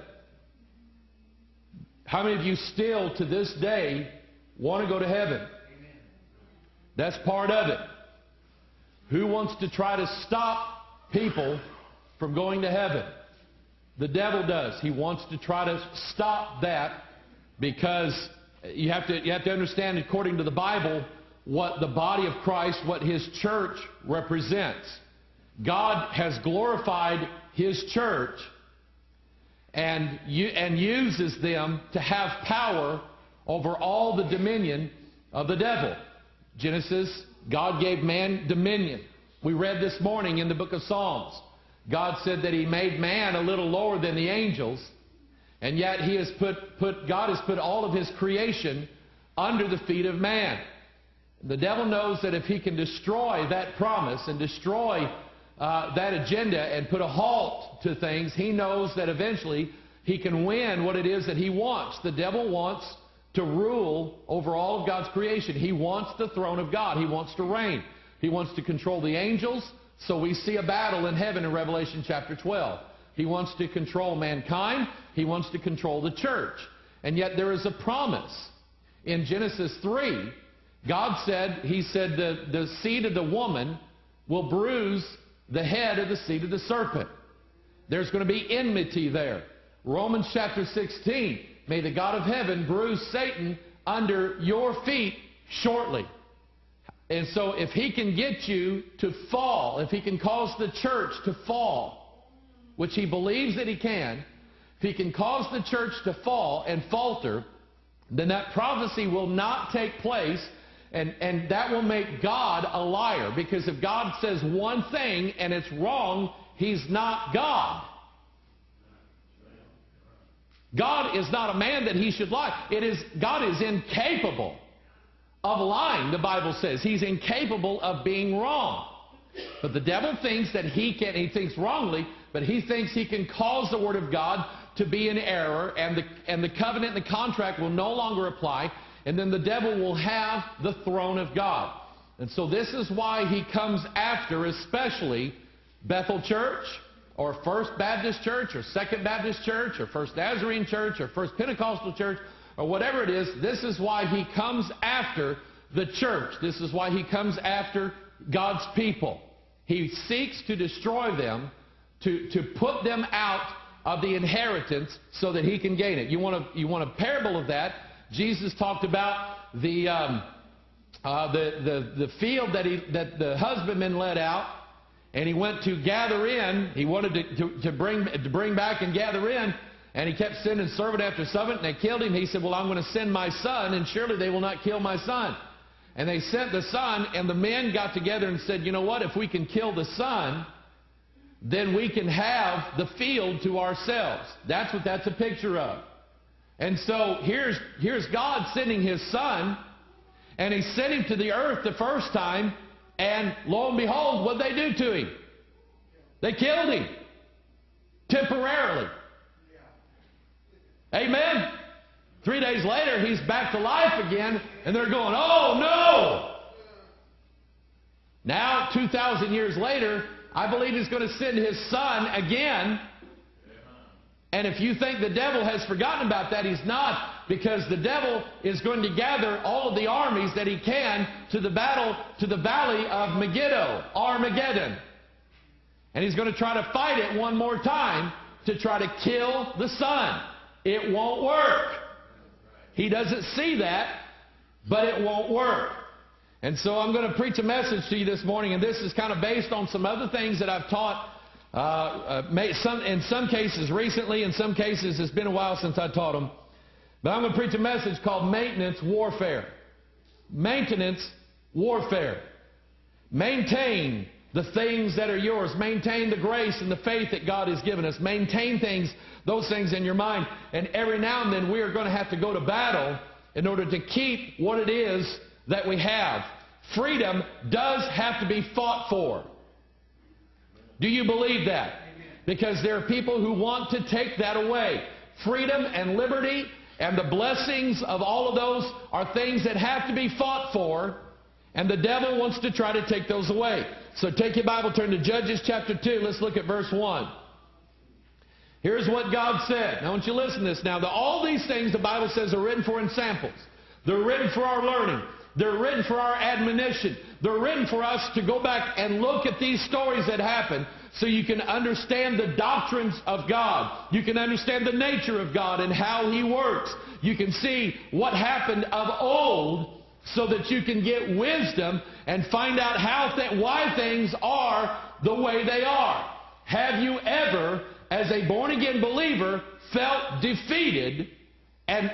How many of you still, to this day, want to go to heaven? Amen. That's part of it. Who wants to try to stop people from going to heaven? The devil does. He wants to try to stop that because you have to understand, according to the Bible, what the body of Christ, what His church represents. God has glorified His church and uses them to have power over all the dominion of the devil. Genesis, God gave man dominion. We read this morning in the book of Psalms. God said that He made man a little lower than the angels, and yet God has put all of His creation under the feet of man. The devil knows that if he can destroy that promise and destroy that agenda and put a halt to things, he knows that eventually he can win what it is that he wants. The devil wants to rule over all of God's creation. He wants the throne of God. He wants to reign. He wants to control the angels. So we see a battle in heaven in Revelation chapter 12. He wants to control mankind. He wants to control the church. And yet there is a promise. In Genesis 3, God said, He said the seed of the woman will bruise the head of the seed of the serpent. There's going to be enmity there. Romans chapter 16, may the God of heaven bruise Satan under your feet shortly. And so if he can get you to fall, if he can cause the church to fall, which he believes that he can, if he can cause the church to fall and falter, then that prophecy will not take place. And that will make God a liar. Because if God says one thing and it's wrong, He's not God. God is not a man that He should lie. God is incapable of lying, the Bible says. He's incapable of being wrong. But the devil thinks that he thinks wrongly, but he thinks he can cause the Word of God to be in error, and the covenant and the contract will no longer apply. And then the devil will have the throne of God. And so this is why he comes after, especially Bethel Church, or First Baptist Church, or Second Baptist Church, or First Nazarene Church, or First Pentecostal Church, or whatever it is. This is why he comes after the church. This is why he comes after God's people. He seeks to destroy them, to put them out of the inheritance so that he can gain it. You want a parable of that? Jesus talked about the field that the husbandman let out, and he went to gather in. He wanted to bring back and gather in, and he kept sending servant after servant, and they killed him. He said, well, I'm going to send my son, and surely they will not kill my son. And they sent the son, and the men got together and said, you know what, if we can kill the son, then we can have the field to ourselves. That's what that's a picture of. And so here's God sending His Son, and He sent Him to the earth the first time, and lo and behold, what did they do to Him? They killed Him. Temporarily. Amen? 3 days later, He's back to life again, and they're going, oh no! Now, 2,000 years later, I believe He's going to send His Son again, And if you think the devil has forgotten about that, he's not, because the devil is going to gather all of the armies that he can to the battle, to the valley of Megiddo, Armageddon. And he's going to try to fight it one more time to try to kill the Son. It won't work. He doesn't see that, but it won't work. And so I'm going to preach a message to you this morning, and this is kind of based on some other things that I've taught in some cases recently, in some cases it's been a while since I taught them. But I'm going to preach a message called Maintenance Warfare. Maintenance Warfare. Maintain the things that are yours. Maintain the grace and the faith that God has given us. Maintain those things in your mind. And every now and then we are going to have to go to battle in order to keep what it is that we have. Freedom does have to be fought for. Do you believe that? Because there are people who want to take that away. Freedom and liberty and the blessings of all of those are things that have to be fought for, and the devil wants to try to take those away. So take your Bible, turn to Judges chapter 2. Let's look at verse 1. Here's what God said. Now I want you to listen to this. Now, all these things the Bible says are written for in samples. They're written for our learning. They're written for our admonition. They're written for us to go back and look at these stories that happen so you can understand the doctrines of God. You can understand the nature of God and how He works. You can see what happened of old so that you can get wisdom and find out why things are the way they are. Have you ever, as a born-again believer, felt defeated and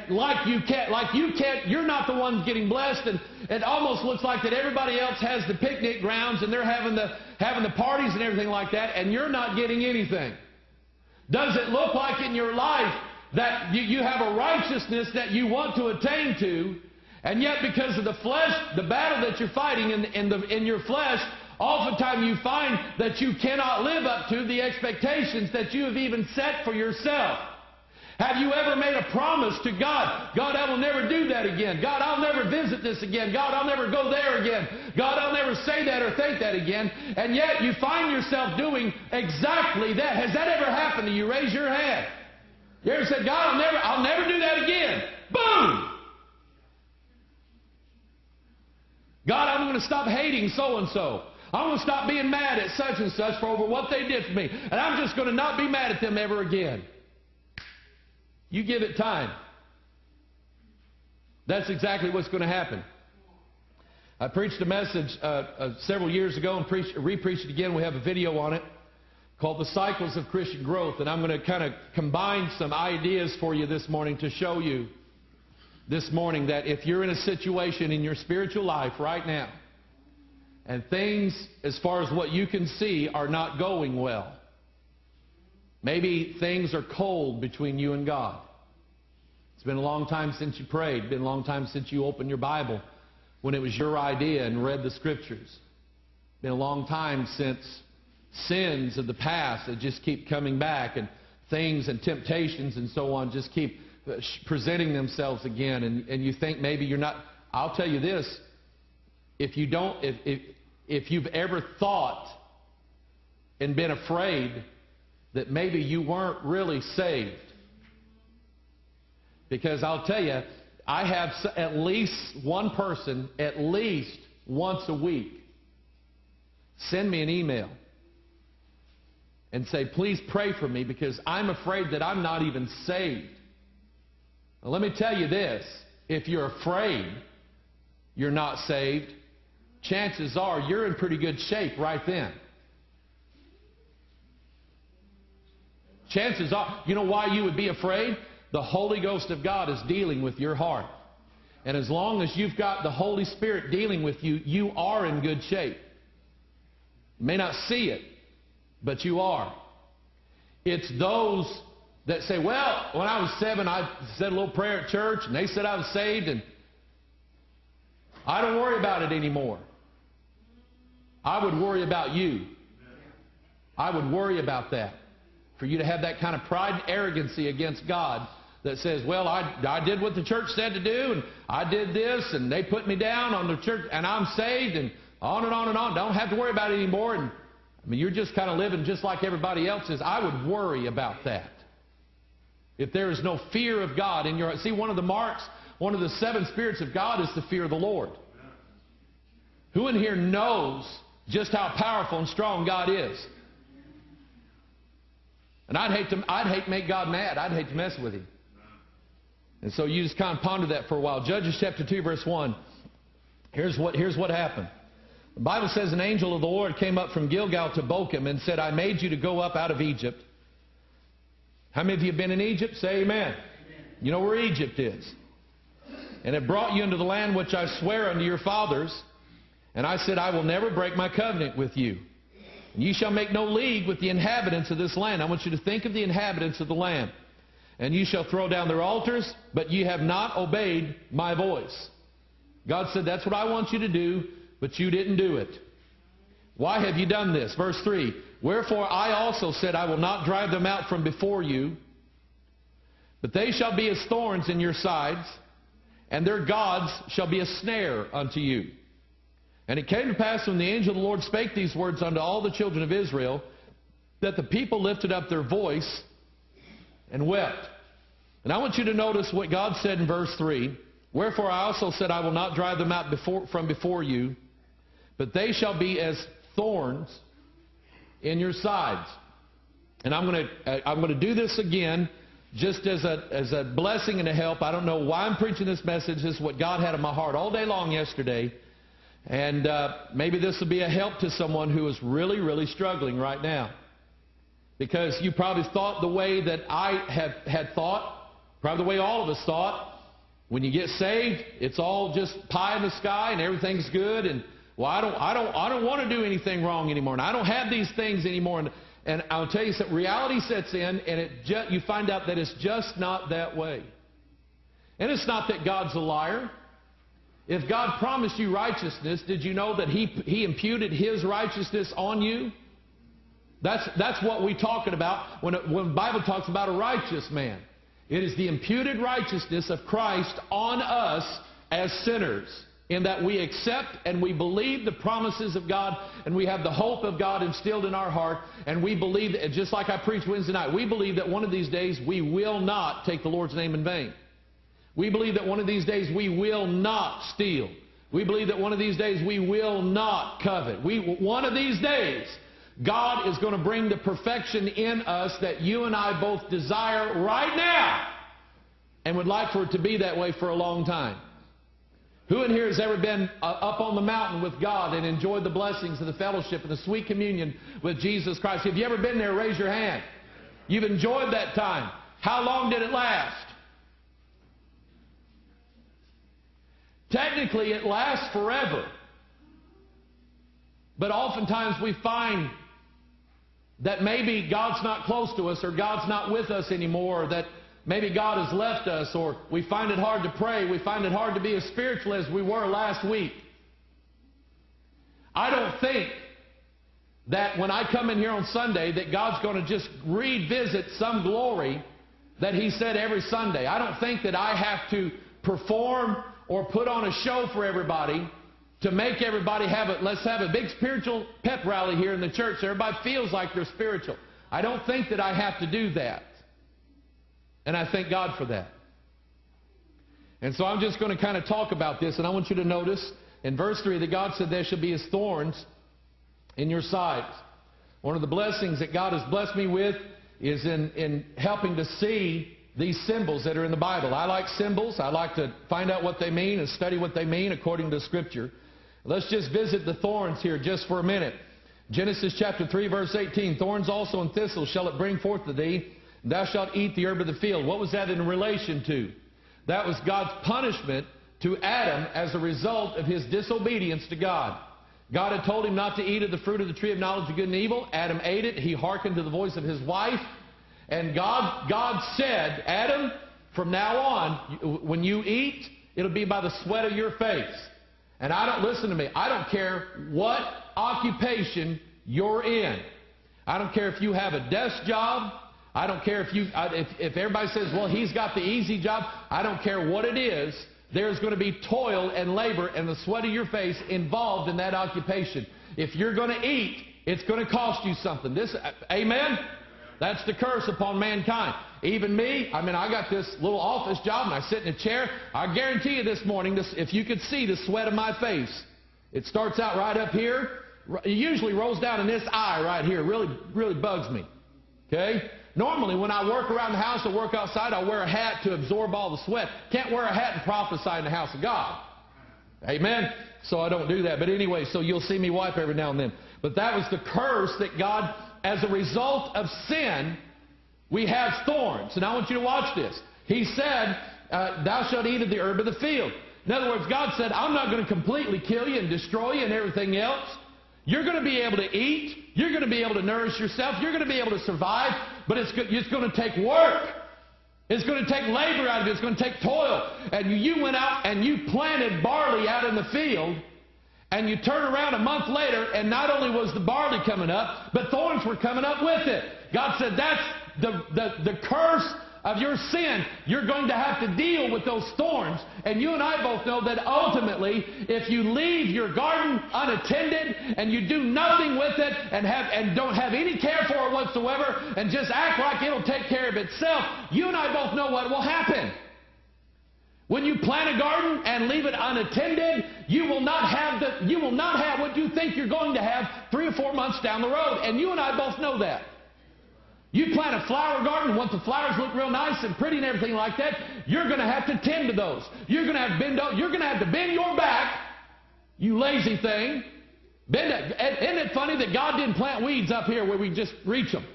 you're not the one getting blessed, and it almost looks like that everybody else has the picnic grounds and they're having the parties and everything like that, and you're not getting anything? Does it look like in your life that you have a righteousness that you want to attain to, and yet because of the flesh, the battle that you're fighting in your flesh, oftentimes you find that you cannot live up to the expectations that you have even set for yourself? Have you ever made a promise to God? God, I will never do that again. God, I'll never visit this again. God, I'll never go there again. God, I'll never say that or think that again. And yet you find yourself doing exactly that. Has that ever happened to you? Raise your hand. You ever said, God, I'll never do that again. Boom! God, I'm going to stop hating so-and-so. I'm going to stop being mad at such and such for over what they did for me. And I'm just going to not be mad at them ever again. You give it time. That's exactly what's going to happen. I preached a message several years ago and re-preached it again. We have a video on it called The Cycles of Christian Growth. And I'm going to kind of combine some ideas for you this morning to show you this morning that if you're in a situation in your spiritual life right now and things, as far as what you can see, are not going well, maybe things are cold between you and God. It's been a long time since you prayed. It's been a long time since you opened your Bible when it was your idea and read the Scriptures. It's been a long time since sins of the past that just keep coming back, and things and temptations and so on just keep presenting themselves again. And you think maybe you're not. I'll tell you this. If you've ever thought and been afraid that maybe you weren't really saved. Because I'll tell you, I have at least one person, at least once a week, send me an email and say, please pray for me because I'm afraid that I'm not even saved. Now, let me tell you this. If you're afraid you're not saved, chances are you're in pretty good shape right then. Chances are, you know why you would be afraid? The Holy Ghost of God is dealing with your heart. And as long as you've got the Holy Spirit dealing with you, you are in good shape. You may not see it, but you are. It's those that say, well, when I was 7, I said a little prayer at church, and they said I was saved, and I don't worry about it anymore. I would worry about you. I would worry about that. For you to have that kind of pride and arrogancy against God that says, well, I did what the church said to do, and I did this, and they put me down on the church, and I'm saved, and on and on and on. Don't have to worry about it anymore. And I mean, you're just kind of living just like everybody else is. I would worry about that. If there is no fear of God in your heart. See, one of the marks, one of the 7 spirits of God is the fear of the Lord. Who in here knows just how powerful and strong God is? And I'd hate to make God mad. I'd hate to mess with Him. And so you just kind of ponder that for a while. Judges chapter 2, verse 1. Here's what happened. The Bible says an angel of the Lord came up from Gilgal to Bochum and said, I made you to go up out of Egypt. How many of you have been in Egypt? Say amen. Amen. You know where Egypt is. And it brought you into the land which I swear unto your fathers. And I said, I will never break my covenant with you. And ye shall make no league with the inhabitants of this land. I want you to think of the inhabitants of the land. And you shall throw down their altars, but ye have not obeyed my voice. God said, that's what I want you to do, but you didn't do it. Why have you done this? Verse 3, wherefore I also said, I will not drive them out from before you, but they shall be as thorns in your sides, and their gods shall be a snare unto you. And it came to pass when the angel of the Lord spake these words unto all the children of Israel, that the people lifted up their voice and wept. And I want you to notice what God said in verse 3. Wherefore I also said, I will not drive them out from before you, but they shall be as thorns in your sides. And I'm going to do this again just as a blessing and a help. I don't know why I'm preaching this message. This is what God had in my heart all day long yesterday. And maybe this will be a help to someone who is really, really struggling right now. Because you probably thought the way that I had thought, probably the way all of us thought. When you get saved, it's all just pie in the sky and everything's good. And well, I don't want to do anything wrong anymore. And I don't have these things anymore. And I'll tell you something, reality sets in, and you find out that it's just not that way. And it's not that God's a liar. If God promised you righteousness, did you know that He imputed His righteousness on you? That's what we're talking about when the Bible talks about a righteous man. It is the imputed righteousness of Christ on us as sinners, in that we accept and we believe the promises of God, and we have the hope of God instilled in our heart, and we believe, that, just like I preached Wednesday night, we believe that one of these days we will not take the Lord's name in vain. We believe that one of these days we will not steal. We believe that one of these days we will not covet. One of these days, God is going to bring the perfection in us that you and I both desire right now and would like for it to be that way for a long time. Who in here has ever been up on the mountain with God and enjoyed the blessings of the fellowship and the sweet communion with Jesus Christ? Have you ever been there? Raise your hand. You've enjoyed that time. How long did it last? Technically, it lasts forever. But oftentimes we find that maybe God's not close to us, or God's not with us anymore, or that maybe God has left us, or we find it hard to pray. We find it hard to be as spiritual as we were last week. I don't think that when I come in here on Sunday that God's going to just revisit some glory that He said every Sunday. I don't think that I have to perform or put on a show for everybody to make everybody let's have a big spiritual pep rally here in the church so everybody feels like they're spiritual. I don't think that I have to do that. And I thank God for that. And so I'm just going to kind of talk about this, and I want you to notice in verse 3 that God said there shall be as thorns in your sides. One of the blessings that God has blessed me with is in helping to see these symbols that are in the Bible. I like symbols. I like to find out what they mean and study what they mean according to Scripture. Let's just visit the thorns here just for a minute. Genesis chapter 3, verse 18. Thorns also and thistles shall it bring forth to thee, and thou shalt eat the herb of the field. What was that in relation to? That was God's punishment to Adam as a result of his disobedience to God. God had told him not to eat of the fruit of the tree of knowledge of good and evil. Adam ate it. He hearkened to the voice of his wife. And God said, Adam, from now on, when you eat, it'll be by the sweat of your face. And listen to me, I don't care what occupation you're in. I don't care if you have a desk job. I don't care if everybody says, well, he's got the easy job. I don't care what it is. There's going to be toil and labor and the sweat of your face involved in that occupation. If you're going to eat, it's going to cost you something. Amen? That's the curse upon mankind. Even me, I got this little office job and I sit in a chair. I guarantee you this morning, if you could see the sweat of my face, it starts out right up here. It usually rolls down in this eye right here. Really bugs me. Okay? Normally, when I work around the house or work outside, I wear a hat to absorb all the sweat. Can't wear a hat and prophesy in the house of God. Amen? So I don't do that. But anyway, so you'll see me wipe every now and then. But that was the curse that God, as a result of sin, we have thorns. And I want you to watch this. He said, thou shalt eat of the herb of the field. In other words, God said, I'm not going to completely kill you and destroy you and everything else. You're going to be able to eat. You're going to be able to nourish yourself. You're going to be able to survive. But it's going to take work. It's going to take labor out of it. It's going to take toil. And you went out and you planted barley out in the field. And you turn around a month later, and not only was the barley coming up, but thorns were coming up with it. God said, that's the curse of your sin. You're going to have to deal with those thorns. And you and I both know that ultimately, if you leave your garden unattended and you do nothing with it and don't have any care for it whatsoever and just act like it'll take care of itself, you and I both know what will happen. When you plant a garden and leave it unattended, you will not have what you think you're going to have 3 or 4 months down the road. And you and I both know that. You plant a flower garden, want the flowers look real nice and pretty and everything like that, you're going to have to tend to those. You're going to have to bend your back, you lazy thing. Isn't it funny that God didn't plant weeds up here where we just reach them?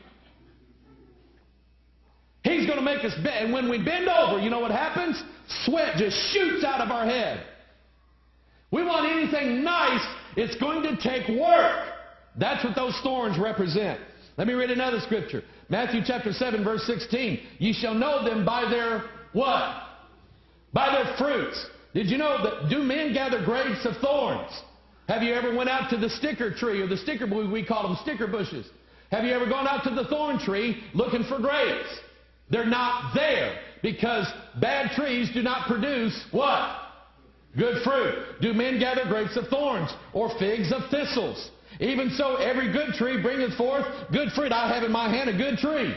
He's going to make us bend. And when we bend over, you know what happens? Sweat just shoots out of our head. We want anything nice, it's going to take work. That's what those thorns represent. Let me read another scripture. Matthew chapter 7, verse 16. Ye shall know them by their what? By their fruits. Did you know that do men gather grapes of thorns? Have you ever went out to the sticker tree or the sticker, we call them sticker bushes. Have you ever gone out to the thorn tree looking for grapes? They're not there because bad trees do not produce what? Good fruit. Do men gather grapes of thorns or figs of thistles? Even so, every good tree bringeth forth good fruit. I have in my hand a good tree.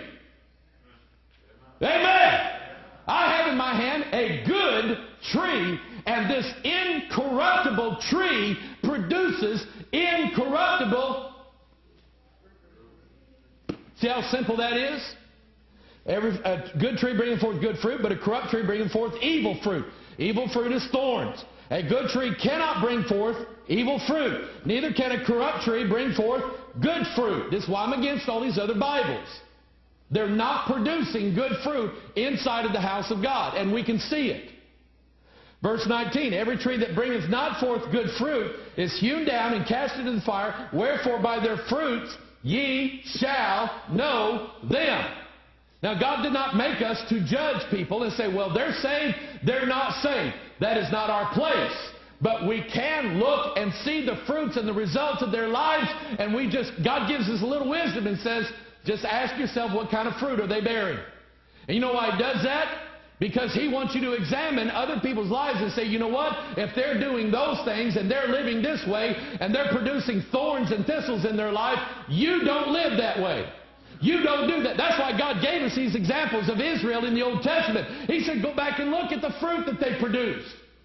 Amen. I have in my hand a good tree, and this incorruptible tree produces incorruptible. See how simple that is? A good tree bringing forth good fruit, but a corrupt tree bringing forth evil fruit. Evil fruit is thorns. A good tree cannot bring forth evil fruit. Neither can a corrupt tree bring forth good fruit. This is why I'm against all these other Bibles. They're not producing good fruit inside of the house of God, and we can see it. Verse 19, every tree that bringeth not forth good fruit is hewn down and cast into the fire. Wherefore by their fruits ye shall know them. Now, God did not make us to judge people and say, well, they're saved, they're not saved. That is not our place. But we can look and see the fruits and the results of their lives, and God gives us a little wisdom and says, just ask yourself what kind of fruit are they bearing. And you know why He does that? Because He wants you to examine other people's lives and say, you know what? If they're doing those things and they're living this way and they're producing thorns and thistles in their life, you don't live that way. You don't do that. That's why God gave us these examples of Israel in the Old Testament. He said, go back and look at the fruit that they produced.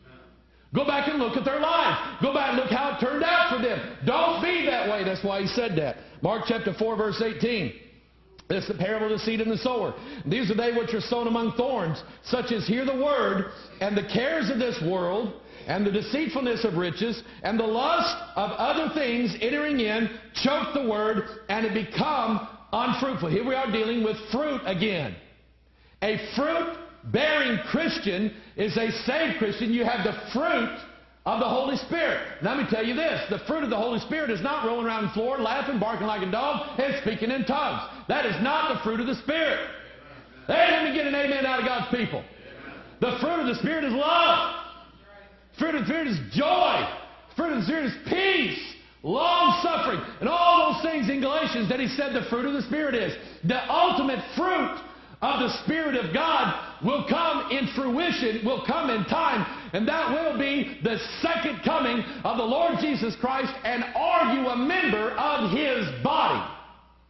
Go back and look at their life. Go back and look how it turned out for them. Don't be that way. That's why He said that. Mark chapter 4, verse 18. This is the parable of the seed and the sower. These are they which are sown among thorns, such as hear the word, and the cares of this world, and the deceitfulness of riches, and the lust of other things entering in, choke the word, and it become unfruitful. Here we are dealing with fruit again. A fruit-bearing Christian is a saved Christian. You have the fruit of the Holy Spirit. Now, let me tell you this. The fruit of the Holy Spirit is not rolling around the floor, laughing, barking like a dog, and speaking in tongues. That is not the fruit of the Spirit. Hey, let me get an amen out of God's people. The fruit of the Spirit is love. Fruit of the Spirit is joy. Fruit of the Spirit is peace, long-suffering, and all those things in Galatians that he said the fruit of the Spirit is. The ultimate fruit of the Spirit of God will come in fruition, will come in time, and that will be the second coming of the Lord Jesus Christ. And are you a member of His body?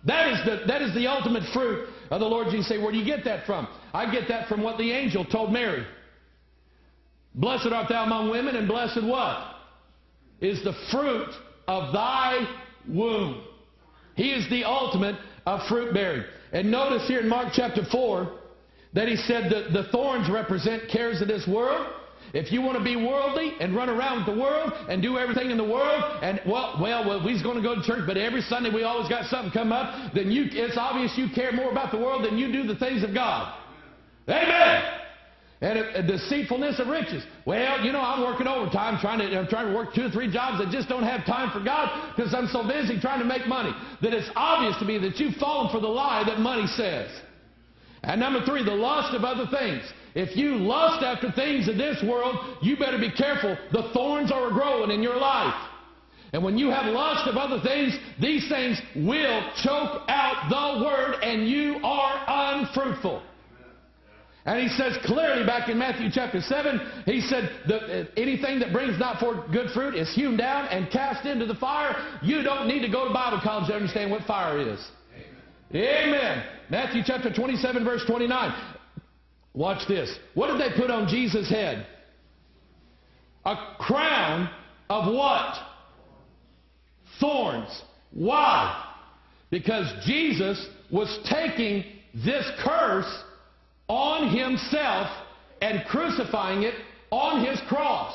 That is the ultimate fruit of the Lord Jesus. Say, where do you get that from? I get that from what the angel told Mary. Blessed art thou among women, and blessed what? Is the fruit of thy womb. He is the ultimate of fruit bearing. And notice here in Mark chapter 4 that he said that the thorns represent cares of this world. If you want to be worldly and run around with the world and do everything in the world, and well, we're going to go to church, but every Sunday we always got something come up, then it's obvious you care more about the world than you do the things of God. Amen. And a deceitfulness of riches. Well, you know, I'm working overtime, I'm trying to work 2 or 3 jobs. I just don't have time for God because I'm so busy trying to make money. That it's obvious to me that you've fallen for the lie that money says. And number 3, the lust of other things. If you lust after things of this world, you better be careful. The thorns are growing in your life. And when you have lust of other things, these things will choke out the word and you are unfruitful. And he says clearly back in Matthew chapter 7, he said, anything that brings not forth good fruit is hewn down and cast into the fire. You don't need to go to Bible college to understand what fire is. Amen. Matthew chapter 27, verse 29. Watch this. What did they put on Jesus' head? A crown of what? Thorns. Why? Because Jesus was taking this curse on himself and crucifying it on his cross.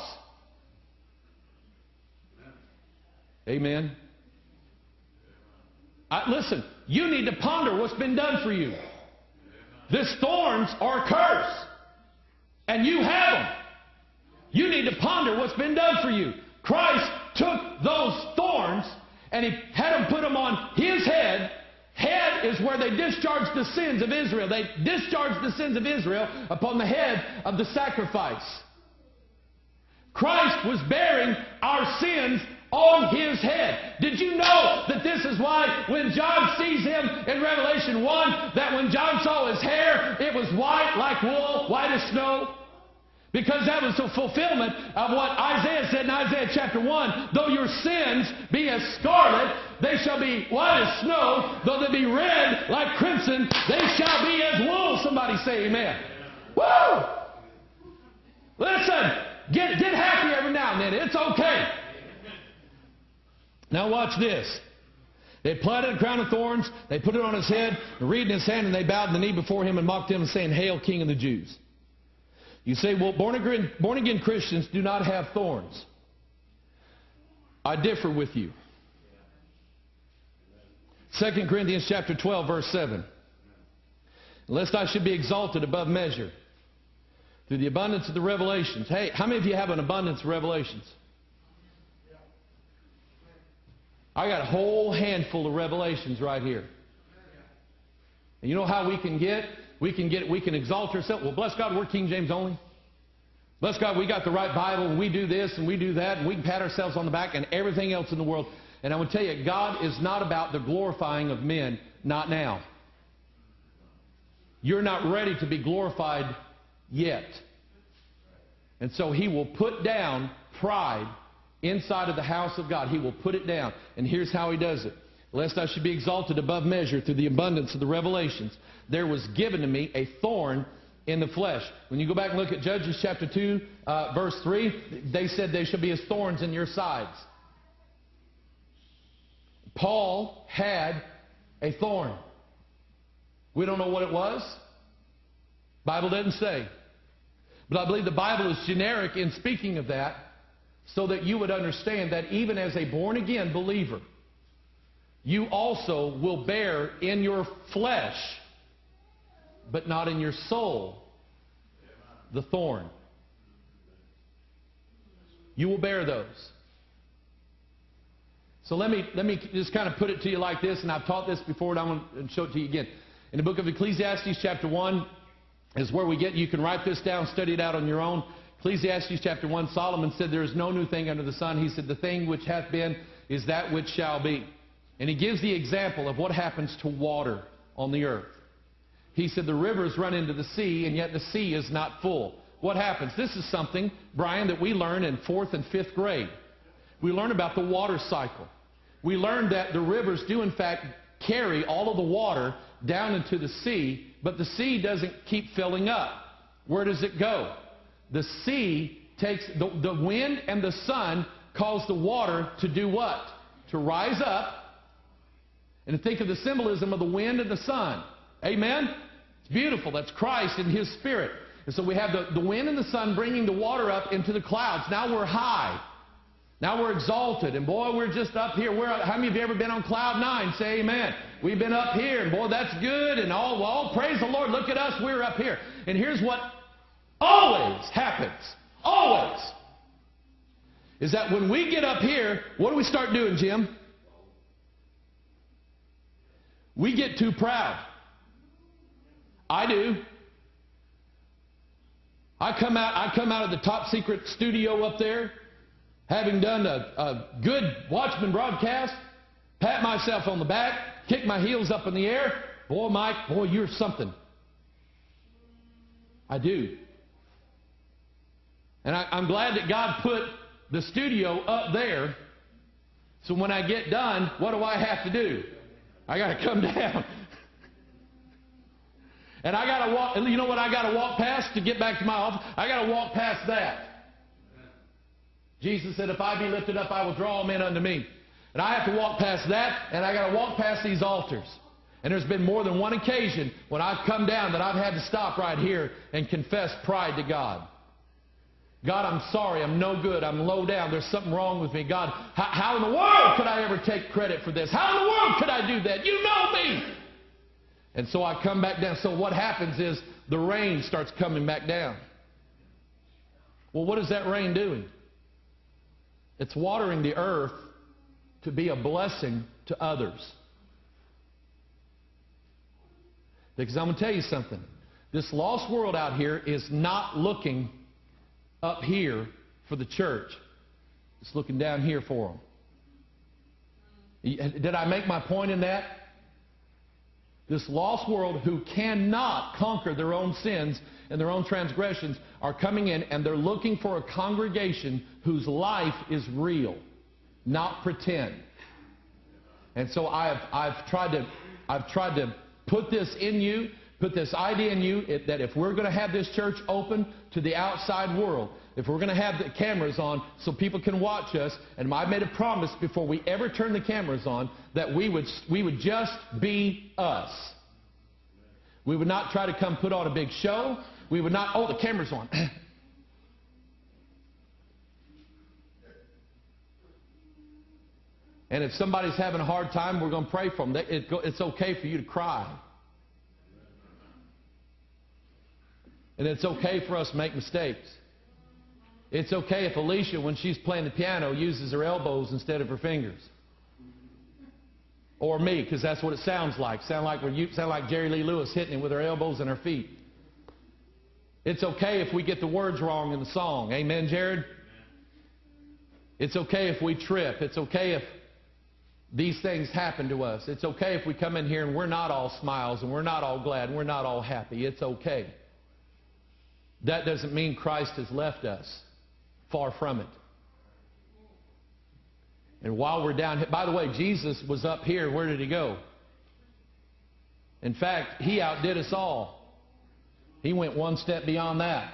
Amen. Listen, you need to ponder what's been done for you. These thorns are a curse, and you have them. You need to ponder what's been done for you. Christ took those thorns and he had them put them on his head. Head is where they discharged the sins of Israel. They discharged the sins of Israel upon the head of the sacrifice. Christ was bearing our sins on his head. Did you know that this is why when John sees him in Revelation 1, that when John saw his hair, it was white like wool, white as snow? Because that was the fulfillment of what Isaiah said in Isaiah chapter 1. Though your sins be as scarlet, they shall be white as snow. Though they be red like crimson, they shall be as wool. Somebody say amen. Woo! Listen, get happy every now and then. It's okay. Now watch this. They planted a crown of thorns. They put it on his head, a reed in his hand, and they bowed the knee before him and mocked him, saying, Hail, King of the Jews. You say, well, born-again Christians do not have thorns. I differ with you. 2 Corinthians chapter 12, verse 7. Lest I should be exalted above measure through the abundance of the revelations. Hey, how many of you have an abundance of revelations? I got a whole handful of revelations right here. And you know how we can get? We can exalt ourselves. Well, bless God, we're King James only. Bless God, we got the right Bible, and we do this, and we do that, and we can pat ourselves on the back and everything else in the world. And I will tell you, God is not about the glorifying of men, not now. You're not ready to be glorified yet. And so he will put down pride inside of the house of God. He will put it down. And here's how he does it. Lest I should be exalted above measure through the abundance of the revelations, there was given to me a thorn in the flesh. When you go back and look at Judges chapter 2, verse 3, they said they shall be as thorns in your sides. Paul had a thorn. We don't know what it was. Bible doesn't say. But I believe the Bible is generic in speaking of that, so that you would understand that even as a born-again believer, you also will bear in your flesh, but not in your soul, the thorn. You will bear those. So let me just kind of put it to you like this, and I've taught this before, and I'm going to show it to you again. In the book of Ecclesiastes chapter 1 is where we get, you can write this down, study it out on your own. Ecclesiastes chapter 1, Solomon said, there is no new thing under the sun. He said, the thing which hath been is that which shall be. And he gives the example of what happens to water on the earth. He said, the rivers run into the sea, and yet the sea is not full. What happens? This is something, Brian, that we learn in 4th and 5th grade. We learn about the water cycle. We learn that the rivers do, in fact, carry all of the water down into the sea, but the sea doesn't keep filling up. Where does it go? The sea takes, the wind and the sun cause the water to do what? To rise up. And think of the symbolism of the wind and the sun. Amen? It's beautiful. That's Christ and His Spirit. And so we have the wind and the sun bringing the water up into the clouds. Now we're high. Now we're exalted. And boy, we're just up here. How many of you ever been on cloud 9? Say amen. We've been up here. And boy, that's good. And all praise the Lord. Look at us. We're up here. And here's what always happens. Always. Is that when we get up here, what do we start doing, Jim? We get too proud. I do. I come out of the top secret studio up there, having done a good Watchman broadcast, pat myself on the back, kick my heels up in the air. Boy, Mike, boy, you're something. I do. And I'm glad that God put the studio up there, so when I get done, what do I have to do? I got to come down. And I got to walk, you know what I got to walk past to get back to my office? I got to walk past that. Jesus said, if I be lifted up, I will draw men unto me. And I have to walk past that, and I got to walk past these altars. And there's been more than one occasion when I've come down that I've had to stop right here and confess pride to God. God, I'm sorry, I'm no good, I'm low down, there's something wrong with me. God, how in the world could I ever take credit for this? How in the world could I do that? You know me! And so I come back down. So what happens is the rain starts coming back down. Well, what is that rain doing? It's watering the earth to be a blessing to others. Because I'm going to tell you something. This lost world out here is not looking up here for the church. It's looking down here for them. Did I make my point in that? This lost world who cannot conquer their own sins and their own transgressions are coming in, and they're looking for a congregation whose life is real, not pretend. And so I've tried to put this in you, put this idea in you, that if we're going to have this church open to the outside world, if we're going to have the cameras on so people can watch us, and I made a promise before we ever turn the cameras on that we would just be us. We would not try to come put on a big show. We would not, oh, the camera's on. And if somebody's having a hard time, we're going to pray for them. It's okay for you to cry. And it's okay for us to make mistakes. It's okay if Alicia, when she's playing the piano, uses her elbows instead of her fingers. Or me, because that's what it sounds like. Sound like Jerry Lee Lewis hitting it with her elbows and her feet. It's okay if we get the words wrong in the song. Amen, Jared? It's okay if we trip. It's okay if these things happen to us. It's okay if we come in here and we're not all smiles and we're not all glad and we're not all happy. It's okay. That doesn't mean Christ has left us. Far from it. And while we're down here, by the way, Jesus was up here. Where did He go? In fact, He outdid us all. He went one step beyond that.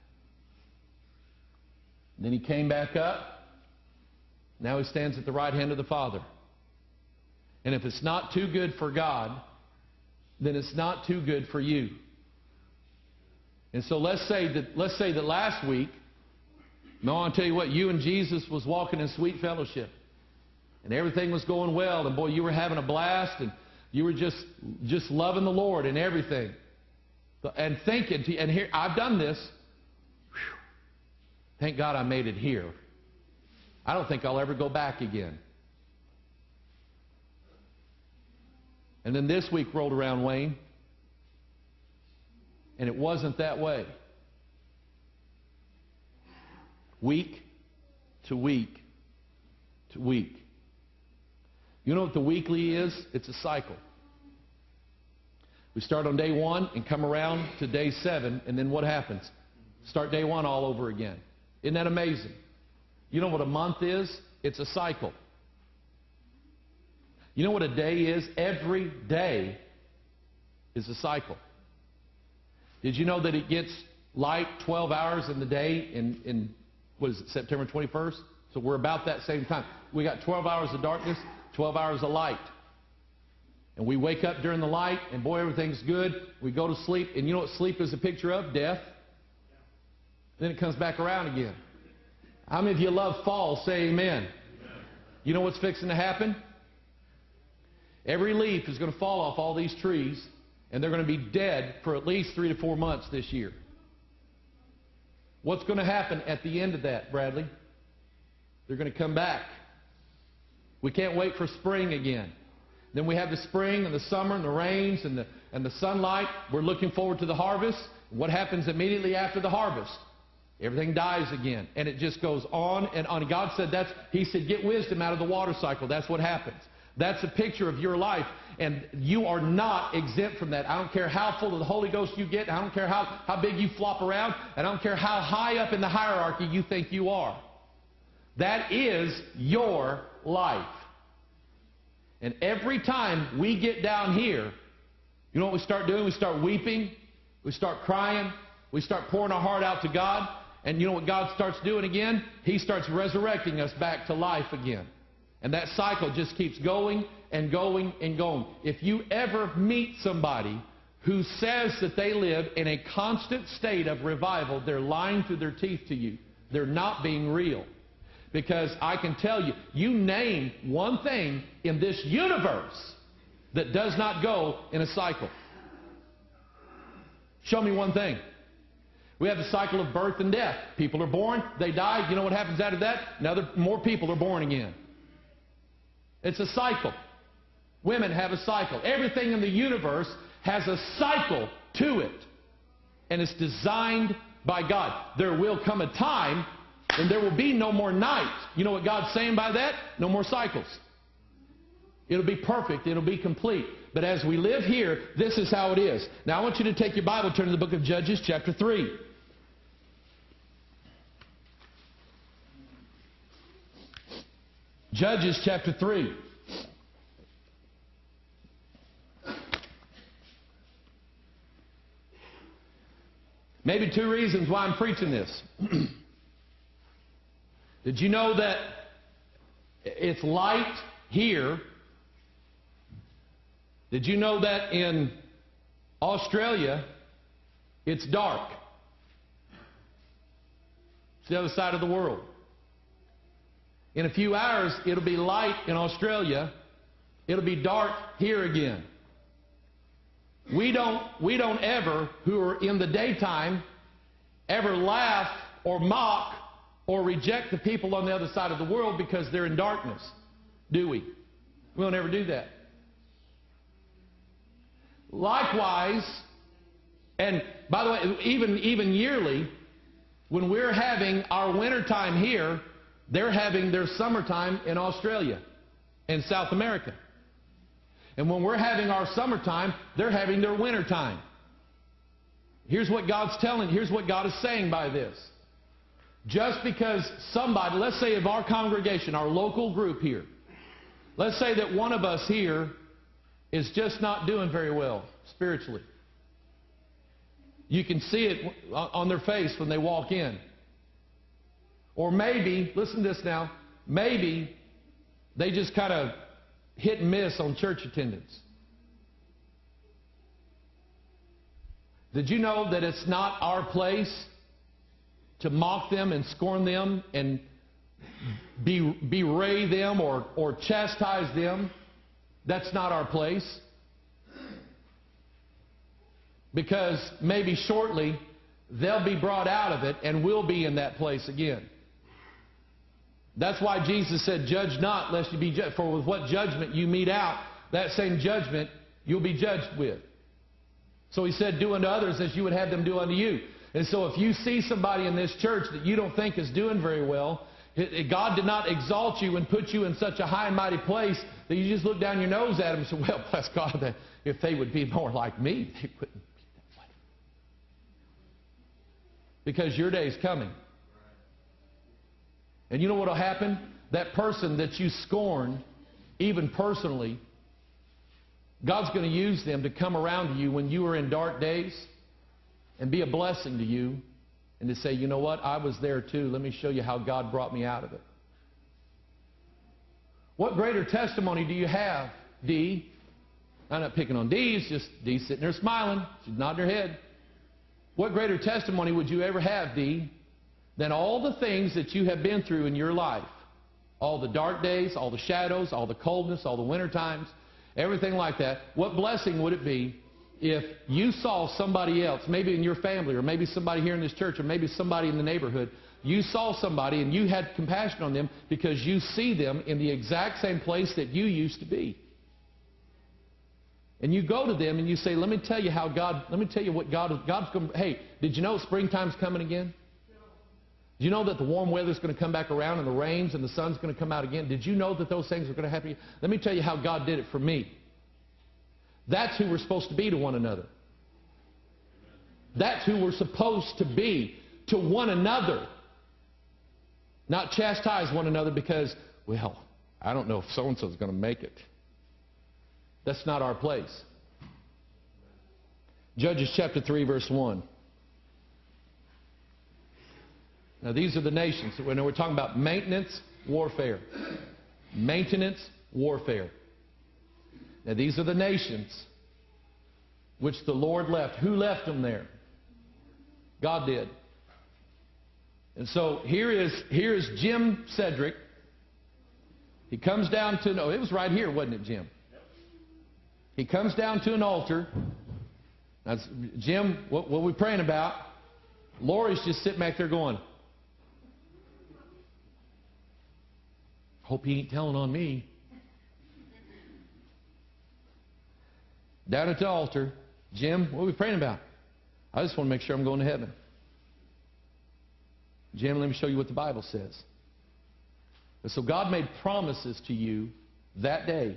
Then He came back up. Now He stands at the right hand of the Father. And if it's not too good for God, then it's not too good for you. And so let's say that last week, no, I'll tell you what, you and Jesus was walking in sweet fellowship. And everything was going well. And boy, you were having a blast. And you were just loving the Lord and everything. And thinking, and here, I've done this. Whew, thank God I made it here. I don't think I'll ever go back again. And then this week rolled around, Wayne. And it wasn't that way. Week to week to week. You know what the weekly is? It's a cycle. We start on day 1 and come around to day 7, and then what happens? Start day 1 all over again. Isn't that amazing? You know what a month is? It's a cycle. You know what a day is? Every day is a cycle. Did you know that it gets light 12 hours in the day in what is it, September 21st? So we're about that same time. We got 12 hours of darkness, 12 hours of light. And we wake up during the light, and boy, everything's good. We go to sleep, and you know what sleep is a picture of? Death. Then it comes back around again. How many of you love fall? Say amen. You know what's fixing to happen? Every leaf is going to fall off all these trees, and they're going to be dead for at least 3 to 4 months this year. What's going to happen at the end of that, Bradley? They're going to come back. We can't wait for spring again. Then we have the spring and the summer and the rains and the sunlight. We're looking forward to the harvest. What happens immediately after the harvest? Everything dies again. And it just goes on and on. God said He said, get wisdom out of the water cycle. That's what happens. That's a picture of your life. And you are not exempt from that. I don't care how full of the Holy Ghost you get. I don't care how big you flop around. And I don't care how high up in the hierarchy you think you are. That is your life. And every time we get down here, you know what we start doing? We start weeping. We start crying. We start pouring our heart out to God. And you know what God starts doing again? He starts resurrecting us back to life again. And that cycle just keeps going and going and going. If you ever meet somebody who says that they live in a constant state of revival, they're lying through their teeth to you. They're not being real. Because I can tell you, you name one thing in this universe that does not go in a cycle. Show me one thing. We have the cycle of birth and death. People are born, they die. You know what happens after that? More people are born again. It's a cycle. Women have a cycle. Everything in the universe has a cycle to it. And it's designed by God. There will come a time when there will be no more night. You know what God's saying by that? No more cycles. It'll be perfect. It'll be complete. But as we live here, this is how it is. Now I want you to take your Bible, turn to the book of Judges, chapter 3. Judges, chapter 3. Maybe 2 reasons why I'm preaching this. Did you know that it's light here? Did you know that in Australia, it's dark? It's the other side of the world. In a few hours, it'll be light in Australia. It'll be dark here again. We don't ever, who are in the daytime, ever laugh or mock or reject the people on the other side of the world because they're in darkness, do we? We don't ever do that. Likewise, and by the way, even yearly, when we're having our winter time here, they're having their summertime in Australia and South America. And when we're having our summertime, they're having their winter time. Here's what God is saying by this. Just because somebody, let's say of our congregation, our local group here, let's say that one of us here is just not doing very well spiritually. You can see it on their face when they walk in. Or maybe, listen to this now, maybe they just kind of hit and miss on church attendance. Did you know that it's not our place to mock them and scorn them and berate them or chastise them? That's not our place. Because maybe shortly they'll be brought out of it and we'll be in that place again. That's why Jesus said, judge not lest you be judged. For with what judgment you mete out, that same judgment you'll be judged with. So he said, do unto others as you would have them do unto you. And so if you see somebody in this church that you don't think is doing very well, God did not exalt you and put you in such a high and mighty place that you just look down your nose at them and say, well, bless God, that if they would be more like me, they wouldn't be that way. Because your day is coming. And you know what will happen? That person that you scorned even personally, God's going to use them to come around to you when you are in dark days and be a blessing to you and to say, you know what, I was there too. Let me show you how God brought me out of it. What greater testimony do you have, Dee? I'm not picking on Dee. It's just Dee sitting there smiling. She's nodding her head. What greater testimony would you ever have, Dee, than all the things that you have been through in your life? All the dark days, all the shadows, all the coldness, all the winter times, everything like that. What blessing would it be if you saw somebody else, maybe in your family, or maybe somebody here in this church, or maybe somebody in the neighborhood, you saw somebody and you had compassion on them because you see them in the exact same place that you used to be. And you go to them and you say, let me tell you how God, let me tell you what God's going to, hey, did you know springtime's coming again? Did you know that the warm weather's going to come back around and the rains and the sun's going to come out again? Did you know that those things are going to happen? Let me tell you how God did it for me. That's who we're supposed to be to one another. That's who we're supposed to be to one another. Not chastise one another because, well, I don't know if so-and-so's going to make it. That's not our place. Judges chapter 3, verse 1. Now, these are the nations. We're talking about maintenance warfare. Maintenance warfare. Now, these are the nations which the Lord left. Who left them there? God did. And so here is Jim Cedric. He comes down to, no, it was right here, wasn't it, Jim? He comes down to an altar. Now, Jim, what are we praying about? Lori's just sitting back there going, hope he ain't telling on me. Down at the altar, Jim, what are we praying about? I just want to make sure I'm going to heaven. Jim, let me show you what the Bible says. And so God made promises to you that day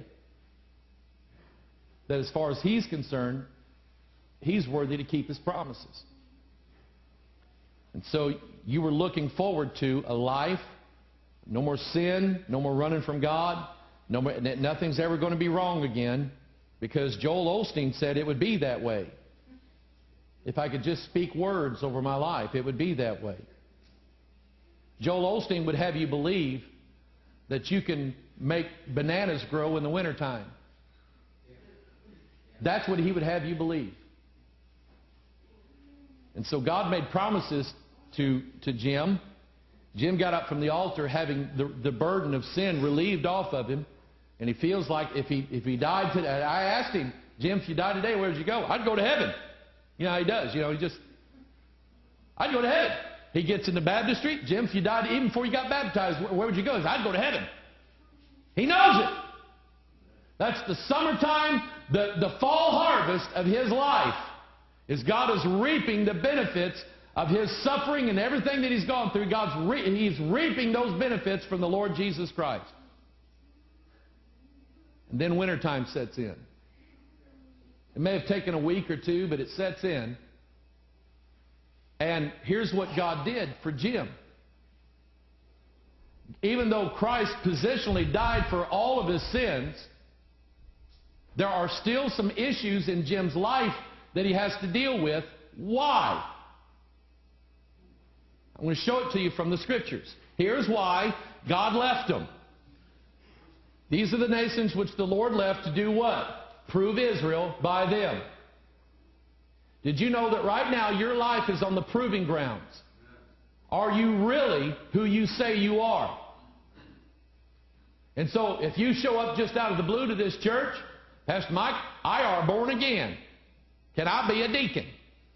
that as far as He's concerned, He's worthy to keep His promises. And so you were looking forward to a life, no more sin, no more running from God, no more, nothing's ever going to be wrong again, because Joel Osteen said it would be that way. If I could just speak words over my life, it would be that way. Joel Osteen would have you believe that you can make bananas grow in the wintertime. That's what he would have you believe. And so God made promises to Jim. Jim got up from the altar having the burden of sin relieved off of him. And he feels like if he died today, I asked him, Jim, if you died today, where would you go? I'd go to heaven. You know how he does. You know, I'd go to heaven. He gets into baptistry. Jim, if you died even before you got baptized, where would you go? He says, I'd go to heaven. He knows it. That's the summertime, the fall harvest of his life. Is God is reaping the benefits of his suffering and everything that he's gone through. He's reaping those benefits from the Lord Jesus Christ. And then wintertime sets in. It may have taken a week or two, but it sets in. And here's what God did for Jim. Even though Christ positionally died for all of his sins, there are still some issues in Jim's life that he has to deal with. Why? I'm going to show it to you from the Scriptures. Here's why God left them. These are the nations which the Lord left to do what? Prove Israel by them. Did you know that right now your life is on the proving grounds? Are you really who you say you are? And so if you show up just out of the blue to this church, Pastor Mike, I are born again. Can I be a deacon?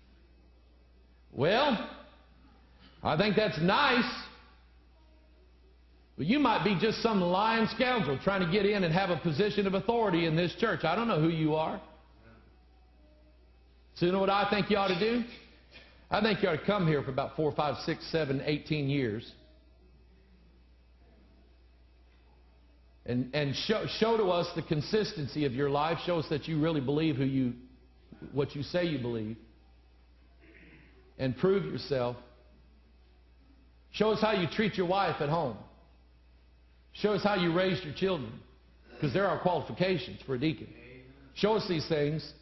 Well, I think that's nice. But you might be just some lying scoundrel trying to get in and have a position of authority in this church. I don't know who you are. So you know what I think you ought to do? I think you ought to come here for about 4, 5, 6, 7, 18 years. And show to us the consistency of your life. Show us that you really believe what you say you believe. And prove yourself. Show us how you treat your wife at home. Show us how you raised your children. because there are qualifications for a deacon. Show us these things,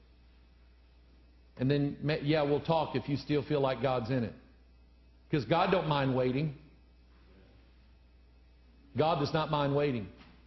and then, yeah, we'll talk if you still feel like God's in it. Because God don't mind waiting. God does not mind waiting.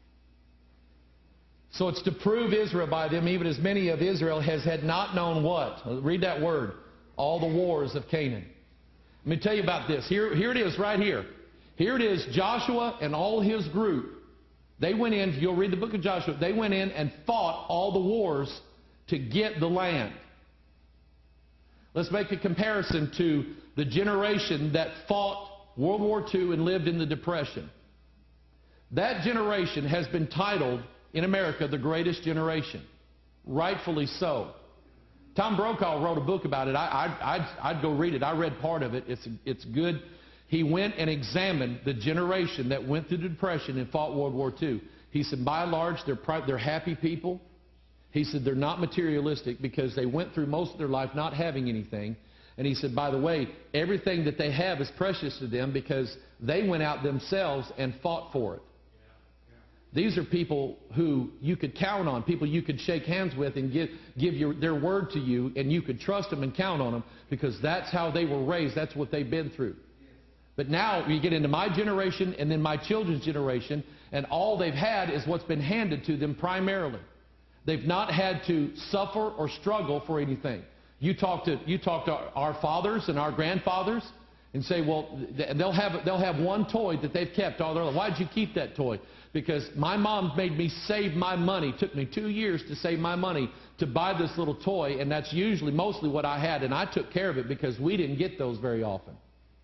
So it's to prove Israel by them, even as many of Israel had not known what? Read that word. All the wars of Canaan. Let me tell you about this. Here it is right here. Here it is, Joshua and all his group. They went in, you'll read the book of Joshua, they went in and fought all the wars to get the land. Let's make a comparison to the generation that fought World War II and lived in the Depression. That generation has been titled, in America, the greatest generation. Rightfully so. Tom Brokaw wrote a book about it. I'd go read it. I read part of it. It's good. He went and examined the generation that went through the Depression and fought World War II. He said, by and large, they're happy people. He said they're not materialistic because they went through most of their life not having anything. And he said, by the way, everything that they have is precious to them because they went out themselves and fought for it. These are people who you could count on, people you could shake hands with and give their word to you, and you could trust them and count on them because that's how they were raised. That's what they've been through. But now you get into my generation and then my children's generation, and all they've had is what's been handed to them primarily. They've not had to suffer or struggle for anything. You talk to our fathers and our grandfathers and say, well, they'll have one toy that they've kept all their life. Why did you keep that toy? Because my mom made me save my money. It took me 2 years to save my money to buy this little toy, and that's mostly what I had, and I took care of it because we didn't get those very often.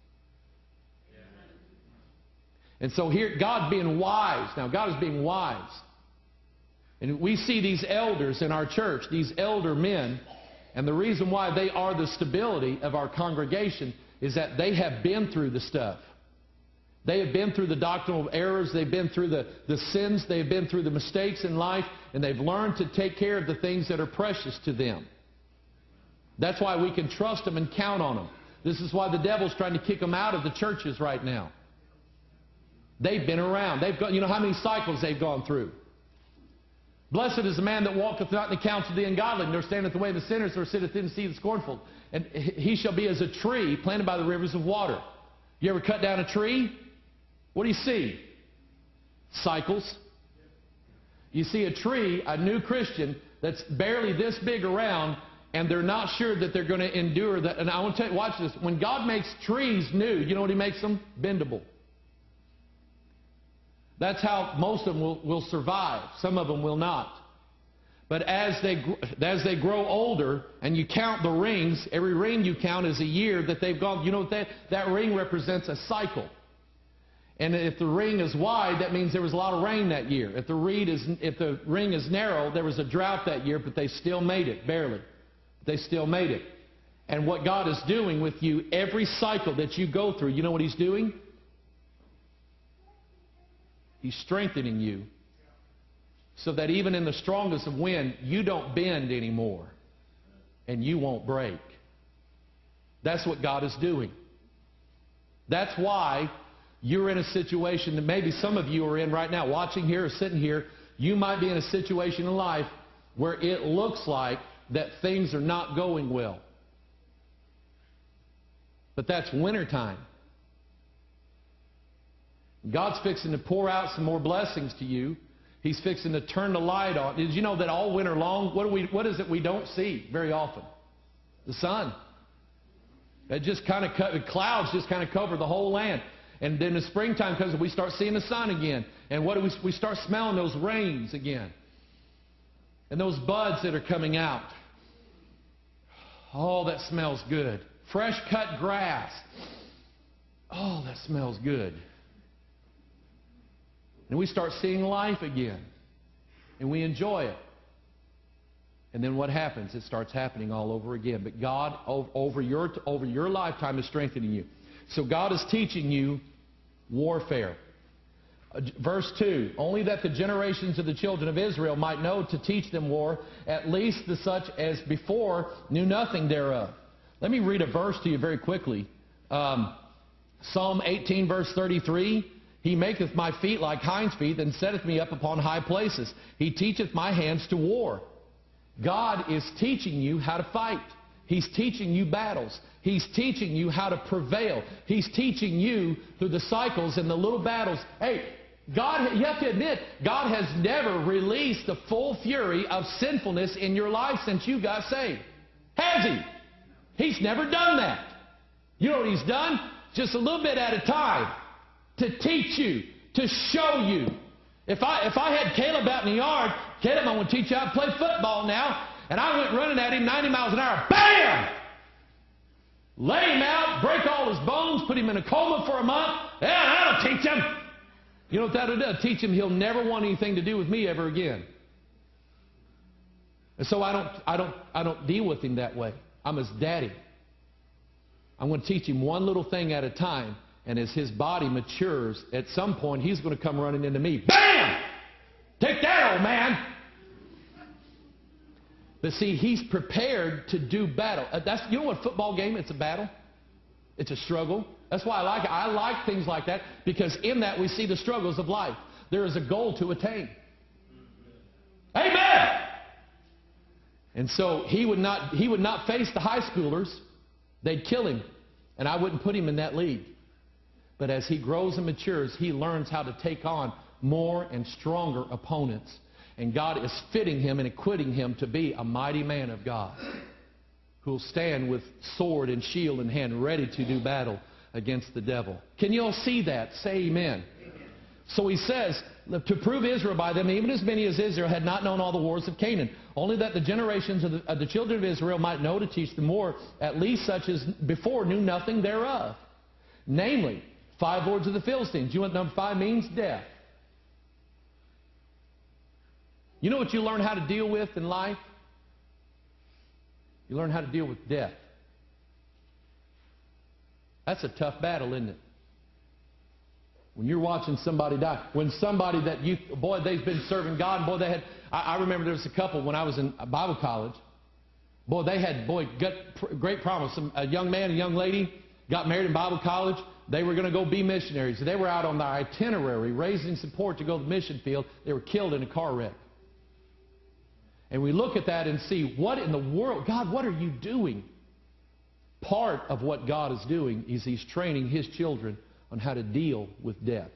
And so here, God being wise. Now, God is being wise. And we see these elders in our church, these elder men, and the reason why they are the stability of our congregation is that they have been through the stuff. They have been through the doctrinal errors. They've been through the sins. They've been through the mistakes in life, and they've learned to take care of the things that are precious to them. That's why we can trust them and count on them. This is why the devil's trying to kick them out of the churches right now. They've been around. You know how many cycles they've gone through. Blessed is the man that walketh not in the counsel of the ungodly, nor standeth in the way of the sinners, nor sitteth in the seat of the scornful. And he shall be as a tree planted by the rivers of water. You ever cut down a tree? What do you see? Cycles. You see a tree, a new Christian, that's barely this big around, and they're not sure that they're going to endure that. And I want to tell you, watch this. When God makes trees new, you know what He makes them? Bendable. That's how most of them will survive. Some of them will not. But as they grow older, and you count the rings, every ring you count is a year that they've gone. You know what that ring represents? A cycle. And if the ring is wide, that means there was a lot of rain that year. If the ring is narrow, there was a drought that year, but they still made it, barely. They still made it. And what God is doing with you, every cycle that you go through, you know what He's doing? He's strengthening you so that even in the strongest of wind, you don't bend anymore and you won't break. That's what God is doing. That's why you're in a situation that maybe some of you are in right now, watching here or sitting here. You might be in a situation in life where it looks like that things are not going well. But that's wintertime. God's fixing to pour out some more blessings to you. He's fixing to turn the light on. Did you know that all winter long, what is it we don't see very often? The sun. It just kind of the clouds just kind of cover the whole land. And then the springtime comes and we start seeing the sun again. And what do we start smelling those rains again. And those buds that are coming out. Oh, that smells good. Fresh cut grass. Oh, that smells good. And we start seeing life again. And we enjoy it. And then what happens? It starts happening all over again. But God, over your lifetime, is strengthening you. So God is teaching you warfare. Verse 2, only that the generations of the children of Israel might know to teach them war, at least the such as before knew nothing thereof. Let me read a verse to you very quickly. Psalm 18, verse 33. He maketh my feet like hinds' feet, and setteth me up upon high places. He teacheth my hands to war. God is teaching you how to fight. He's teaching you battles. He's teaching you how to prevail. He's teaching you through the cycles and the little battles. Hey, God, you have to admit, God has never released the full fury of sinfulness in your life since you got saved. Has He? He's never done that. You know what He's done? Just a little bit at a time. To teach you, to show you. If I had Caleb out in the yard, Caleb, I want to teach you how to play football now, and I went running at him 90 miles an hour, bam! Lay him out, break all his bones, put him in a coma for a month. Yeah, that'll teach him. You know what that'll do? Teach him he'll never want anything to do with me ever again. And so I don't deal with him that way. I'm his daddy. I'm going to teach him one little thing at a time. And as his body matures, at some point, he's going to come running into me. Bam! Take that, old man! But see, he's prepared to do battle. You know what football game? It's a battle. It's a struggle. That's why I like it. I like things like that because in that we see the struggles of life. There is a goal to attain. Amen! And so he would not face the high schoolers. They'd kill him. And I wouldn't put him in that league. But as he grows and matures, he learns how to take on more and stronger opponents. And God is fitting him and equipping him to be a mighty man of God who will stand with sword and shield in hand, ready to do battle against the devil. Can you all see that? Say amen. So he says, to prove Israel by them, even as many as Israel had not known all the wars of Canaan, only that the generations of the children of Israel might know to teach them more, at least such as before knew nothing thereof. Namely, 5 lords of the Philistines. You know what number 5 means? Death. You know what you learn how to deal with in life? You learn how to deal with death. That's a tough battle, isn't it? When you're watching somebody die, when somebody that they've been serving God, I remember there was a couple when I was in Bible college. Got great promise. A young man, a young lady got married in Bible college. They were going to go be missionaries. They were out on their itinerary, raising support to go to the mission field. They were killed in a car wreck. And we look at that and see, what in the world? God, what are you doing? Part of what God is doing is He's training His children on how to deal with death.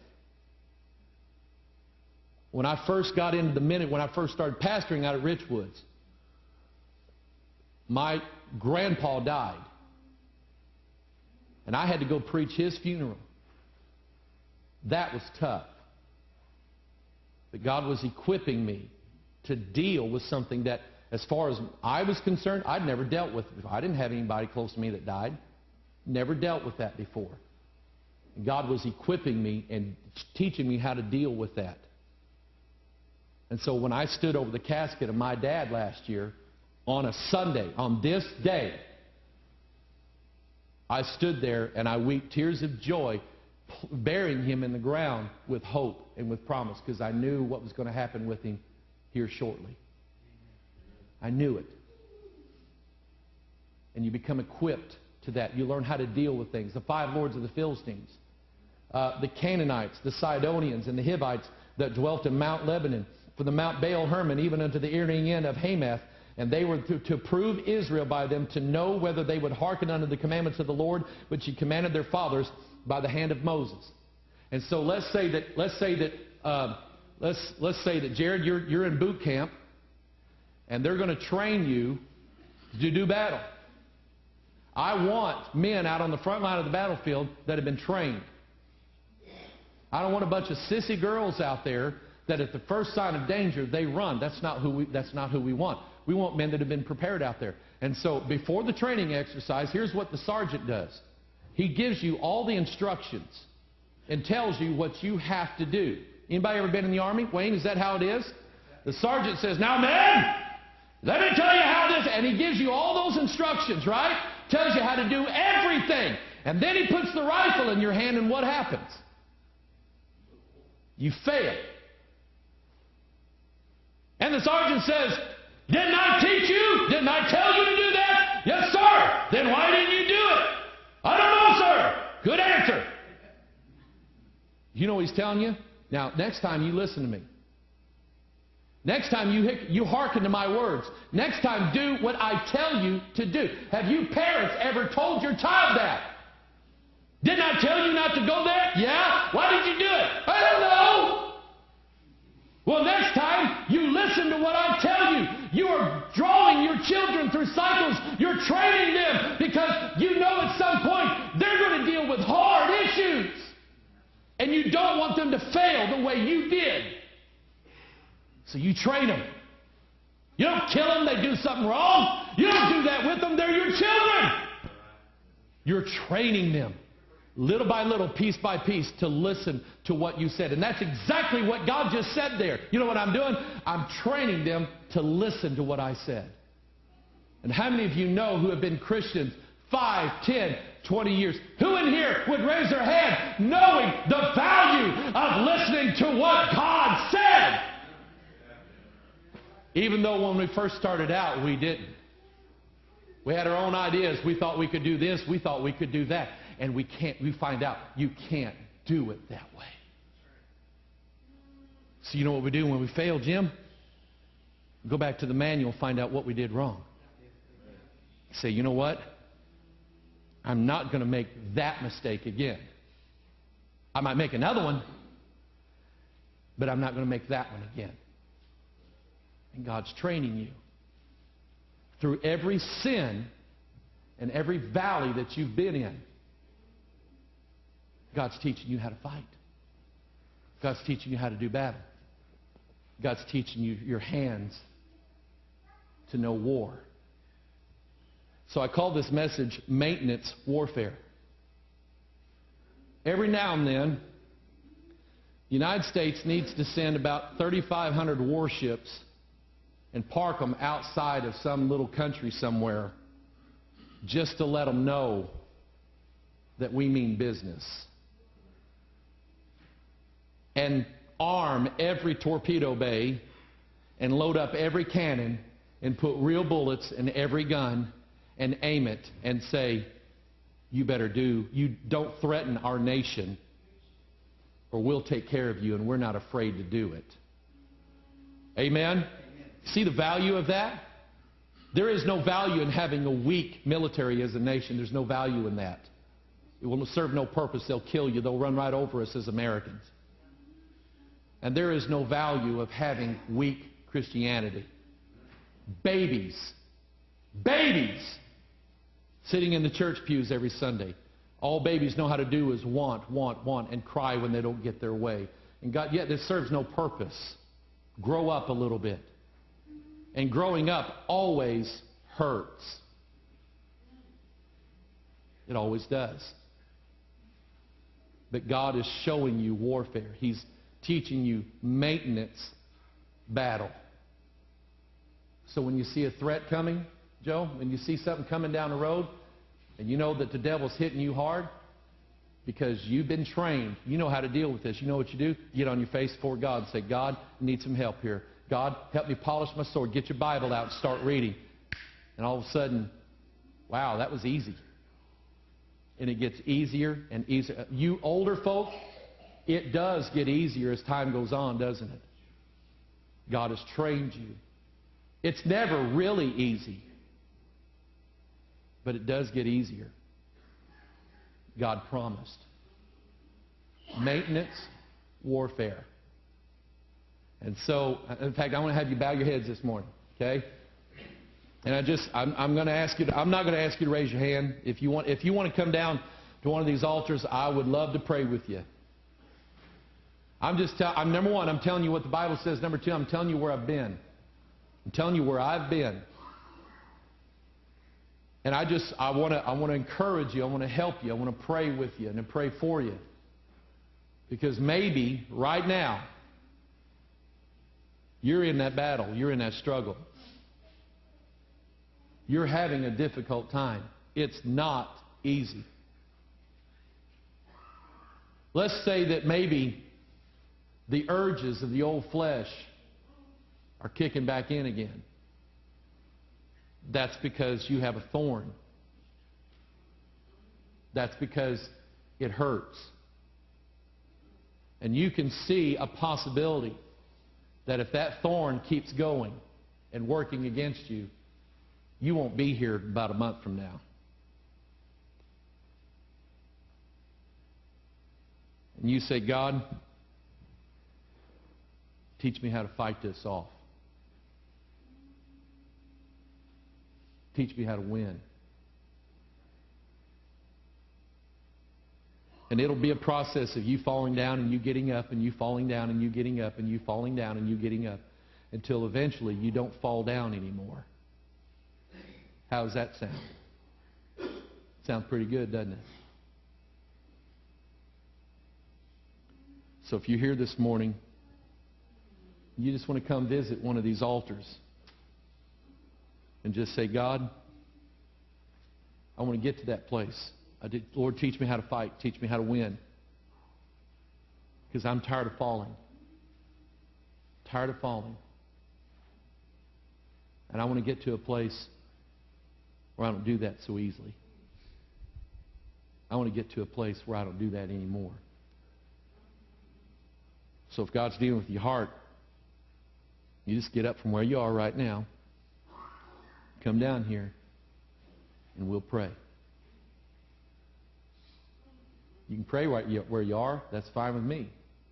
When I first got into when I first started pastoring out at Richwoods, my grandpa died. And I had to go preach his funeral. That was tough. But God was equipping me to deal with something that, as far as I was concerned, I'd never dealt with before. I didn't have anybody close to me that died. Never dealt with that before. And God was equipping me and teaching me how to deal with that. And so when I stood over the casket of my dad last year, on a Sunday, on this day, I stood there and I wept tears of joy, burying him in the ground with hope and with promise, because I knew what was going to happen with him here shortly. I knew it. And you become equipped to that. You learn how to deal with things. The 5 lords of the Philistines, the Canaanites, the Sidonians, and the Hivites that dwelt in Mount Lebanon, from the Mount Baal Hermon even unto the earning end of Hamath. And they were to prove Israel by them, to know whether they would hearken unto the commandments of the Lord, which He commanded their fathers by the hand of Moses. And so let's say that Jared, you're in boot camp, and they're going to train you to do battle. I want men out on the front line of the battlefield that have been trained. I don't want a bunch of sissy girls out there that at the first sign of danger they run. That's not who we want. We want men that have been prepared out there. And so before the training exercise, here's what the sergeant does. He gives you all the instructions and tells you what you have to do. Anybody ever been in the Army? Wayne, is that how it is? The sergeant says, now men, let me tell you how this, and he gives you all those instructions, right? Tells you how to do everything. And then he puts the rifle in your hand, and what happens? You fail. And the sergeant says, didn't I teach you? Didn't I tell you to do that? Yes, sir. Then why didn't you do it? I don't know, sir. Good answer. You know what he's telling you? Now, next time you listen to me. Next time you hearken to my words. Next time do what I tell you to do. Have you parents ever told your child that? Didn't I tell you not to go there? Yeah? Why did you do it? I don't know. Well, next time you listen to what I tell you. You are drawing your children through cycles. You're training them because you know at some point they're going to deal with hard issues. And you don't want them to fail the way you did. So you train them. You don't kill them, they do something wrong. You don't do that with them, they're your children. You're training them, little by little, piece by piece, to listen to what you said. And that's exactly what God just said there. You know what I'm doing? I'm training them to listen to what I said. And how many of you know who have been Christians 5, 10, 20 years? Who in here would raise their hand knowing the value of listening to what God said? Even though when we first started out, we didn't. We had our own ideas. We thought we could do this. We thought we could do that. And we can't. We find out you can't do it that way. So you know what we do when we fail, Jim? Go back to the manual, find out what we did wrong. Say, you know what? I'm not going to make that mistake again. I might make another one, but I'm not going to make that one again. And God's training you. Through every sin and every valley that you've been in, God's teaching you how to fight. God's teaching you how to do battle. God's teaching you your hands to know war. So I call this message Maintenance Warfare. Every now and then, the United States needs to send about 3,500 warships and park them outside of some little country somewhere just to let them know that we mean business. And arm every torpedo bay and load up every cannon and put real bullets in every gun and aim it and say, you don't threaten our nation or we'll take care of you and we're not afraid to do it. Amen? See the value of that? There is no value in having a weak military as a nation. There's no value in that. It will serve no purpose. They'll kill you. They'll run right over us as Americans. And there is no value of having weak Christianity. Babies sitting in the church pews every Sunday. All babies know how to do is want, and cry when they don't get their way. And God, this serves no purpose. Grow up a little bit. And growing up always hurts. It always does. But God is showing you warfare. He's teaching you maintenance battle. So when you see a threat coming, Joe, when you see something coming down the road, and you know that the devil's hitting you hard, because you've been trained, you know how to deal with this. You know what you do? Get on your face before God and say, God, I need some help here. God, help me polish my sword. Get your Bible out and start reading. And all of a sudden, wow, that was easy. And it gets easier and easier. You older folk, it does get easier as time goes on, doesn't it? God has trained you. It's never really easy. But it does get easier. God promised. Maintenance warfare. And so, in fact, I want to have you bow your heads this morning, okay? And I'm going to ask you. I'm not going to ask you to raise your hand. If you want to come down to one of these altars, I would love to pray with you. I'm number one. I'm telling you what the Bible says. Number two, I'm telling you where I've been. I'm telling you where I've been. And I want to encourage you. I want to help you. I want to pray with you and to pray for you. Because maybe right now, you're in that battle. You're in that struggle. You're having a difficult time. It's not easy. Let's say that maybe the urges of the old flesh are kicking back in again. That's because you have a thorn. That's because it hurts. And you can see a possibility that if that thorn keeps going and working against you, you won't be here about a month from now. And you say, God, teach me how to fight this off. Teach me how to win. And it'll be a process of you falling down and you getting up and you falling down and you getting up and you falling down and you getting up until eventually you don't fall down anymore. How does that sound? Sounds pretty good, doesn't it? So if you're here this morning, you just want to come visit one of these altars and just say, God, I want to get to that place. Lord, teach me how to fight. Teach me how to win. Because I'm tired of falling. Tired of falling. And I want to get to a place where I don't do that so easily. I want to get to a place where I don't do that anymore. So if God's dealing with your heart, you just get up from where you are right now. Come down here, and we'll pray. You can pray right where you are. That's fine with me.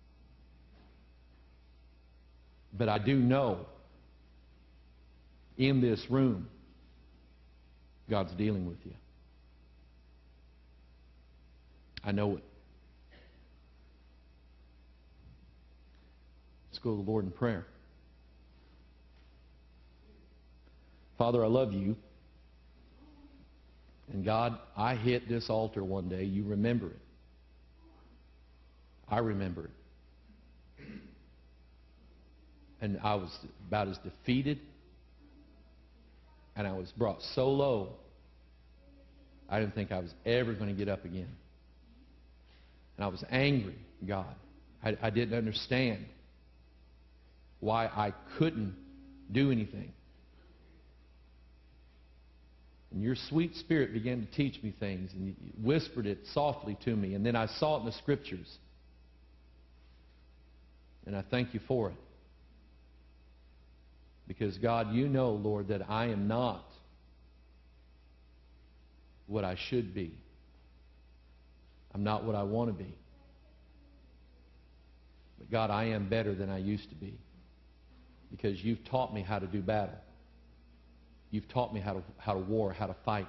But I do know in this room, God's dealing with you. I know it. Let's go to the Lord in prayer. Father, I love you. And God, I hit this altar one day. You remember it. I remember it. And I was about as defeated, and I was brought so low, I didn't think I was ever going to get up again. And I was angry, God. I didn't understand why I couldn't do anything. And your sweet Spirit began to teach me things, and you whispered it softly to me, and then I saw it in the Scriptures. And I thank you for it. Because, God, you know, Lord, that I am not what I should be. I'm not what I want to be. But, God, I am better than I used to be. Because you've taught me how to do battle. You've taught me how to war, how to fight.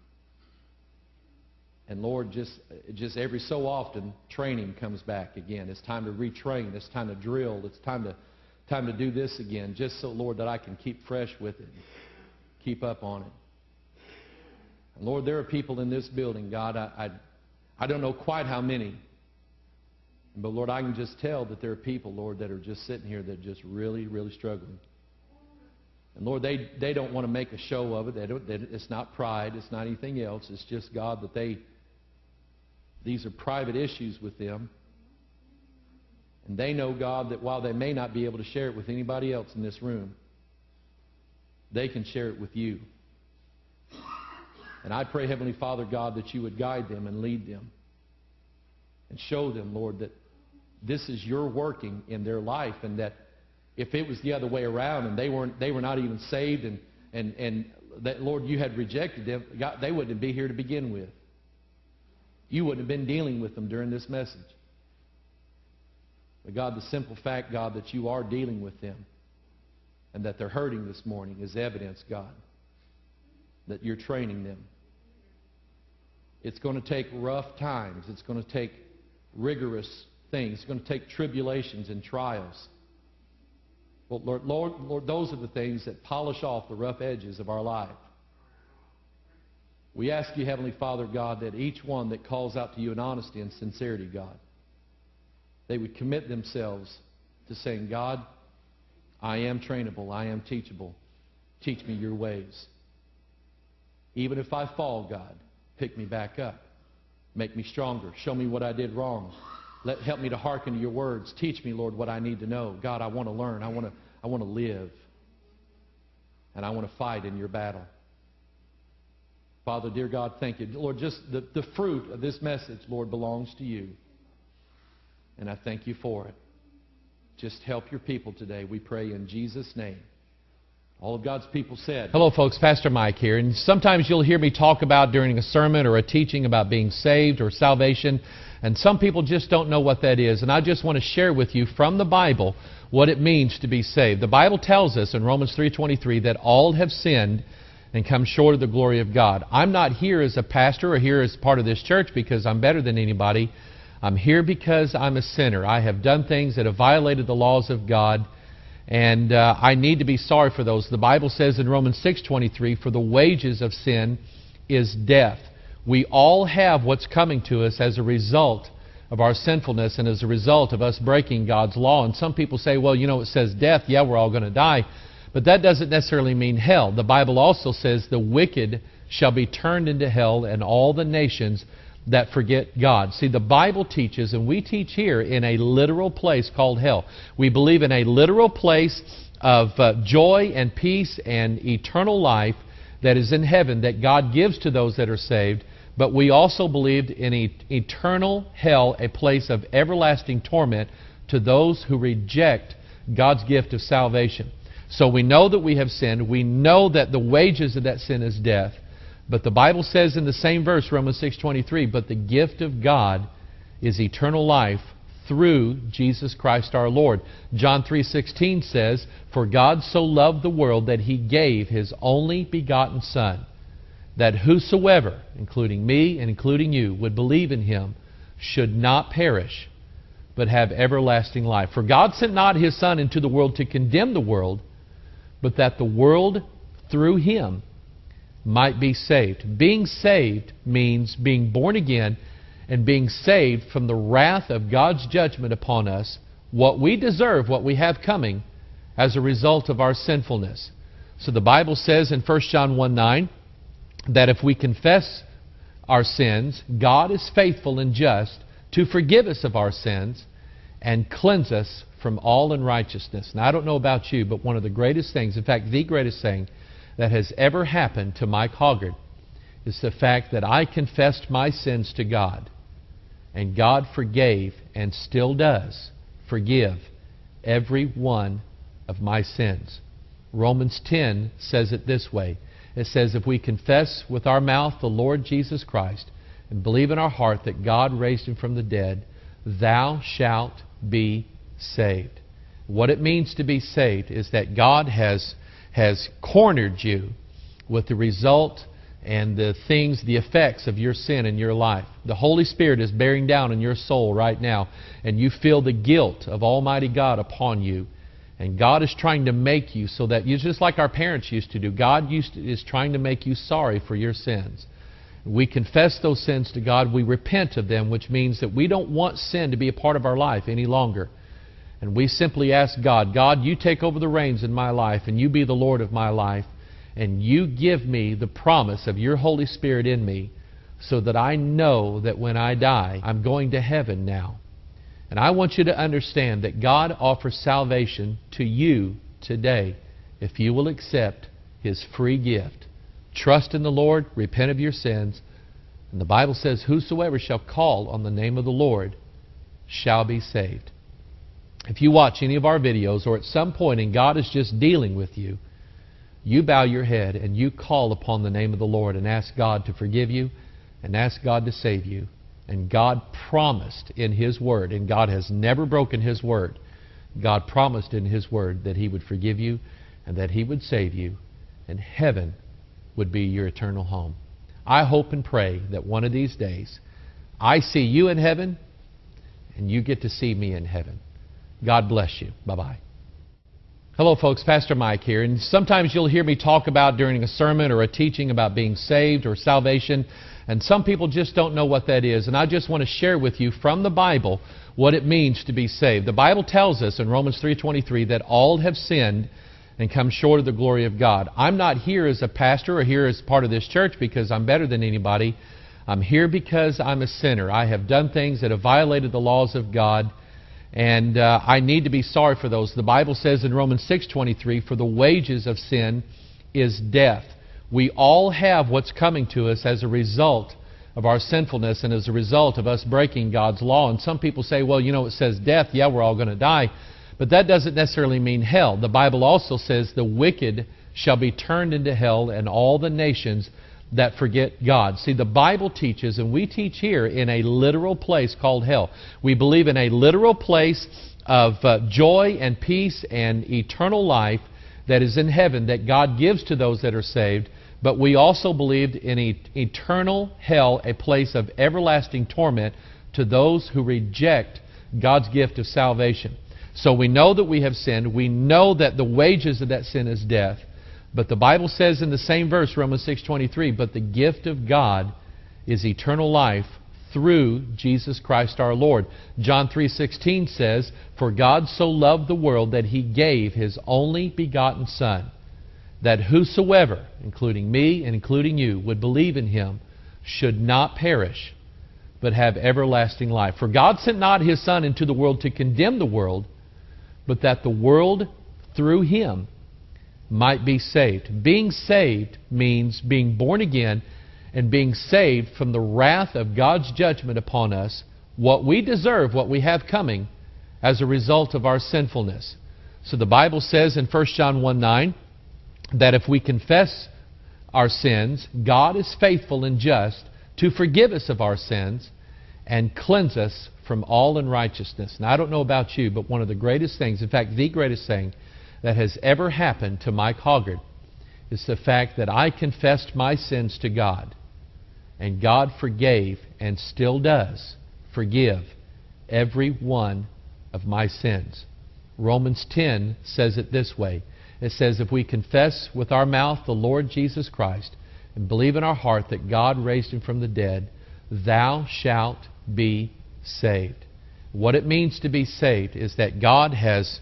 And Lord, just every so often, training comes back again. It's time to retrain. It's time to drill. It's time to do this again, just so, Lord, that I can keep fresh with it, keep up on it. And Lord, there are people in this building, God, I don't know quite how many, but Lord, I can just tell that there are people, Lord, that are just sitting here that are just really, really struggling. And Lord, they don't want to make a show of it. It's not pride. It's not anything else. It's just, God, that these are private issues with them. And they know, God, that while they may not be able to share it with anybody else in this room, they can share it with you. And I pray, Heavenly Father, God, that you would guide them and lead them and show them, Lord, that this is your working in their life, and that if it was the other way around and they were not even saved and that, Lord, you had rejected them, God, they wouldn't be here to begin with. You wouldn't have been dealing with them during this message. But God, the simple fact, God, that you are dealing with them and that they're hurting this morning is evidence, God, that you're training them. It's going to take rough times. It's going to take rigorous things. It's going to take tribulations and trials. But Lord, those are the things that polish off the rough edges of our life. We ask you, Heavenly Father, God, that each one that calls out to you in honesty and sincerity, God, they would commit themselves to saying, God, I am trainable. I am teachable. Teach me your ways. Even if I fall, God, pick me back up. Make me stronger. Show me what I did wrong. Help me to hearken to your words. Teach me, Lord, what I need to know. God, I want to learn. I want to live. And I want to fight in your battle. Father, dear God, thank you. Lord, just the fruit of this message, Lord, belongs to you. and I thank you for it. Just help your people today, we pray in Jesus' name. All of God's people said. Hello folks, Pastor Mike here. And sometimes you'll hear me talk about during a sermon or a teaching about being saved or salvation. And some people just don't know what that is. And I just want to share with you from the Bible what it means to be saved. The Bible tells us in Romans 3:23 that all have sinned and come short of the glory of God. I'm not here as a pastor or here as part of this church because I'm better than anybody. I'm here because I'm a sinner. I have done things that have violated the laws of God. And I need to be sorry for those. The Bible says in Romans 6:23, for the wages of sin is death. We all have what's coming to us as a result of our sinfulness and as a result of us breaking God's law. And some people say, well, you know, it says death. Yeah, we're all going to die. But that doesn't necessarily mean hell. The Bible also says the wicked shall be turned into hell, and all the nations that forget God. See, the Bible teaches, and we teach here, in a literal place called hell. We believe in a literal place of joy and peace and eternal life that is in heaven that God gives to those that are saved. But we also believed in eternal hell, a place of everlasting torment to those who reject God's gift of salvation. So we know that we have sinned. We know that the wages of that sin is death. But the Bible says in the same verse, Romans 6:23, but the gift of God is eternal life through Jesus Christ our Lord. John 3:16 says, for God so loved the world that He gave His only begotten Son, that whosoever, including me and including you, would believe in Him should not perish, but have everlasting life. For God sent not His Son into the world to condemn the world, but that the world through Him might be saved. Being saved means being born again and being saved from the wrath of God's judgment upon us, what we deserve, what we have coming as a result of our sinfulness. So the Bible says in 1 John 1:9 that if we confess our sins, God is faithful and just to forgive us of our sins and cleanse us from all unrighteousness. Now, I don't know about you, but one of the greatest things, in fact, the greatest thing that has ever happened to Mike Hoggard is the fact that I confessed my sins to God, and God forgave and still does forgive every one of my sins. Romans 10 says it this way. It says, if we confess with our mouth the Lord Jesus Christ and believe in our heart that God raised Him from the dead, thou shalt be saved. What it means to be saved is that God has cornered you with the result and the things, the effects of your sin in your life. The Holy Spirit is bearing down in your soul right now, and you feel the guilt of Almighty God upon you. And God is trying to make you so that you, just like our parents used to do, God is trying to make you sorry for your sins. We confess those sins to God. We repent of them, which means that we don't want sin to be a part of our life any longer. And we simply ask God, God, you take over the reins in my life, and you be the Lord of my life, and you give me the promise of your Holy Spirit in me so that I know that when I die, I'm going to heaven now. And I want you to understand that God offers salvation to you today if you will accept His free gift. Trust in the Lord, repent of your sins, and the Bible says, whosoever shall call on the name of the Lord shall be saved. If you watch any of our videos, or at some point and God is just dealing with you, you bow your head and you call upon the name of the Lord and ask God to forgive you and ask God to save you. And God promised in His Word, and God has never broken His Word, God promised in His Word that He would forgive you and that He would save you, and heaven would be your eternal home. I hope and pray that one of these days I see you in heaven and you get to see me in heaven. God bless you. Bye-bye. Hello folks, Pastor Mike here. And sometimes you'll hear me talk about during a sermon or a teaching about being saved or salvation. And some people just don't know what that is. And I just want to share with you from the Bible what it means to be saved. The Bible tells us in Romans 3:23 that all have sinned and come short of the glory of God. I'm not here as a pastor or here as part of this church because I'm better than anybody. I'm here because I'm a sinner. I have done things that have violated the laws of God. And I need to be sorry for those. The Bible says in Romans 6:23, for the wages of sin is death. We all have what's coming to us as a result of our sinfulness and as a result of us breaking God's law. And some people say, well, you know, it says death. Yeah, we're all going to die. But that doesn't necessarily mean hell. The Bible also says the wicked shall be turned into hell and all the nations that forget God. See, the Bible teaches, and we teach here, in a literal place called hell. We believe in a literal place of joy and peace and eternal life that is in heaven that God gives to those that are saved. But we also believed in eternal hell, a place of everlasting torment to those who reject God's gift of salvation. So we know that we have sinned. We know that the wages of that sin is death. But the Bible says in the same verse, Romans 6:23, but the gift of God is eternal life through Jesus Christ our Lord. John 3:16 says, for God so loved the world that He gave His only begotten Son, that whosoever, including me and including you, would believe in Him should not perish, but have everlasting life. For God sent not His Son into the world to condemn the world, but that the world through Him might be saved. Being saved means being born again and being saved from the wrath of God's judgment upon us, what we deserve, what we have coming, as a result of our sinfulness. So the Bible says in 1 John 1:9 that if we confess our sins, God is faithful and just to forgive us of our sins and cleanse us from all unrighteousness. Now, I don't know about you, but one of the greatest things, in fact, the greatest thing that has ever happened to Mike Hoggard is the fact that I confessed my sins to God, and God forgave and still does forgive every one of my sins. Romans 10 says it this way. It says, if we confess with our mouth the Lord Jesus Christ and believe in our heart that God raised Him from the dead, thou shalt be saved. What it means to be saved is that God has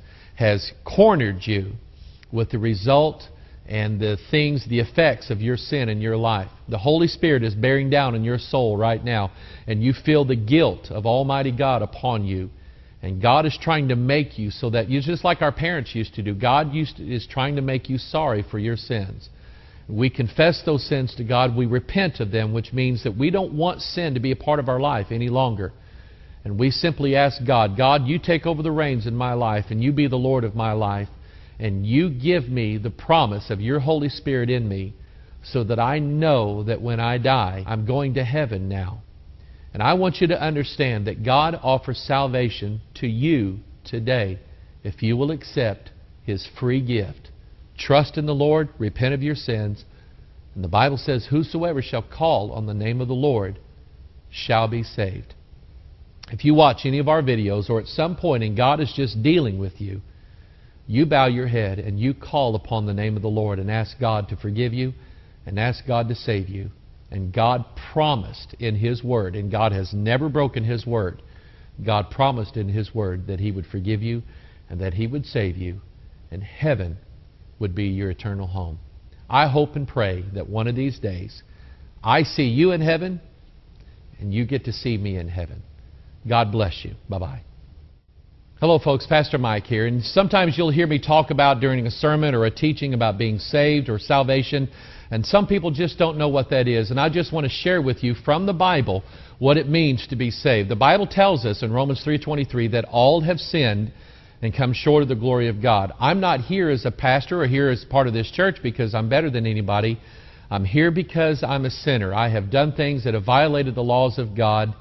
cornered you with the result and the things, the effects of your sin in your life. The Holy Spirit is bearing down in your soul right now, and you feel the guilt of Almighty God upon you. And God is trying to make you so that you, just like our parents used to do, God is trying to make you sorry for your sins. We confess those sins to God. We repent of them, which means that we don't want sin to be a part of our life any longer. And we simply ask God, God, you take over the reins in my life, and you be the Lord of my life, and you give me the promise of your Holy Spirit in me so that I know that when I die, I'm going to heaven now. And I want you to understand that God offers salvation to you today if you will accept His free gift. Trust in the Lord, repent of your sins, and the Bible says, whosoever shall call on the name of the Lord shall be saved. If you watch any of our videos or at some point and God is just dealing with you, you bow your head and you call upon the name of the Lord and ask God to forgive you and ask God to save you. And God promised in His Word, and God has never broken His Word, God promised in His Word that He would forgive you and that He would save you, and heaven would be your eternal home. I hope and pray that one of these days I see you in heaven and you get to see me in heaven. God bless you. Bye-bye. Hello, folks. Pastor Mike here. And sometimes you'll hear me talk about during a sermon or a teaching about being saved or salvation. And some people just don't know what that is. And I just want to share with you from the Bible what it means to be saved. The Bible tells us in Romans 3:23 that all have sinned and come short of the glory of God. I'm not here as a pastor or here as part of this church because I'm better than anybody. I'm here because I'm a sinner. I have done things that have violated the laws of God.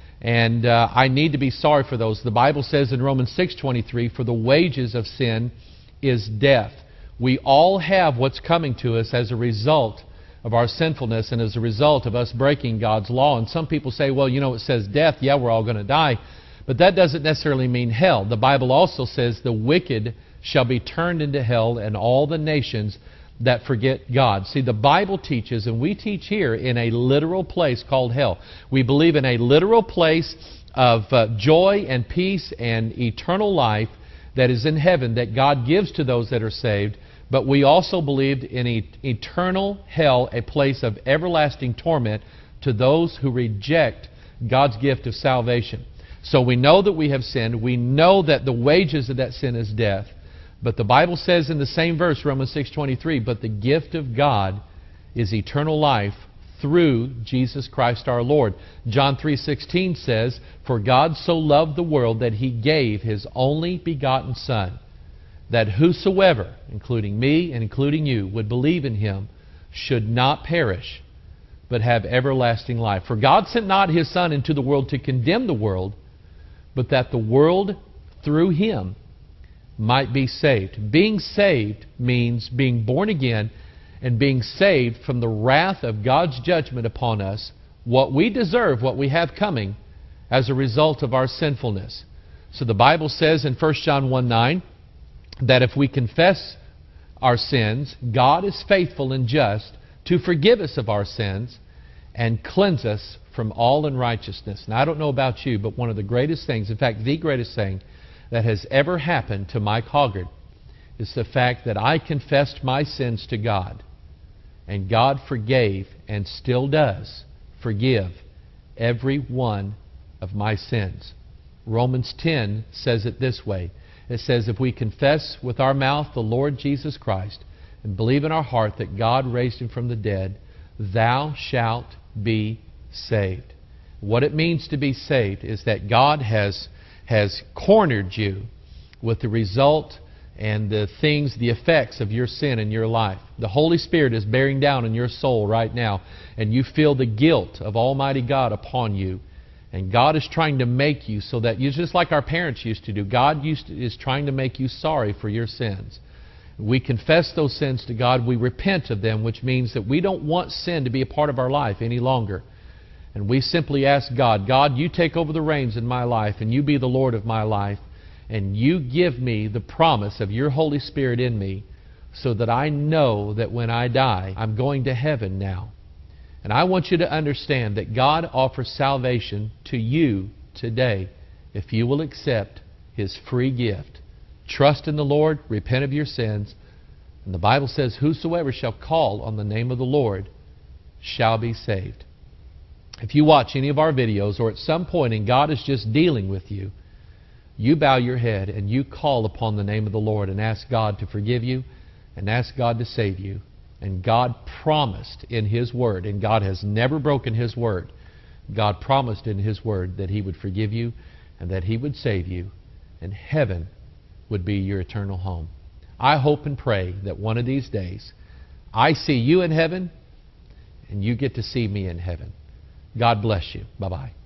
And I need to be sorry for those. The Bible says in Romans 6:23, for the wages of sin is death. We all have what's coming to us as a result of our sinfulness and as a result of us breaking God's law. And some people say, well, you know, it says death. Yeah, we're all going to die. But that doesn't necessarily mean hell. The Bible also says the wicked shall be turned into hell and all the nations that forget God. See, the Bible teaches, and we teach here, in a literal place called hell. We believe in a literal place of joy and peace and eternal life that is in heaven that God gives to those that are saved. But we also believed in eternal hell, a place of everlasting torment to those who reject God's gift of salvation. So we know that we have sinned. We know that the wages of that sin is death. But the Bible says in the same verse, Romans 6:23, but the gift of God is eternal life through Jesus Christ our Lord. John 3:16 says, "For God so loved the world that He gave His only begotten Son, that whosoever," including me and including you, "would believe in Him should not perish, but have everlasting life. For God sent not His Son into the world to condemn the world, but that the world through Him might be saved." Being saved means being born again and being saved from the wrath of God's judgment upon us, what we deserve, what we have coming as a result of our sinfulness. So the Bible says in 1 John 1:9 that if we confess our sins, God is faithful and just to forgive us of our sins and cleanse us from all unrighteousness. Now, I don't know about you, but one of the greatest things, in fact, the greatest thing that has ever happened to Mike Hoggard is the fact that I confessed my sins to God, and God forgave and still does forgive every one of my sins. Romans 10 says it this way. It says, "If we confess with our mouth the Lord Jesus Christ and believe in our heart that God raised Him from the dead, thou shalt be saved." What it means to be saved is that God has cornered you with the result and the things, the effects of your sin in your life. The Holy Spirit is bearing down in your soul right now, and you feel the guilt of Almighty God upon you. And God is trying to make you so that you, just like our parents used to do, God is trying to make you sorry for your sins. We confess those sins to God. We repent of them, which means that we don't want sin to be a part of our life any longer. And we simply ask God, "God, you take over the reins in my life, and you be the Lord of my life, and you give me the promise of your Holy Spirit in me so that I know that when I die, I'm going to heaven now." And I want you to understand that God offers salvation to you today if you will accept His free gift. Trust in the Lord, repent of your sins, and the Bible says, "Whosoever shall call on the name of the Lord shall be saved." If you watch any of our videos, or at some point and God is just dealing with you, you bow your head and you call upon the name of the Lord and ask God to forgive you and ask God to save you. And God promised in His Word, and God has never broken His Word, God promised in His Word that He would forgive you and that He would save you, and heaven would be your eternal home. I hope and pray that one of these days I see you in heaven and you get to see me in heaven. God bless you. Bye-bye.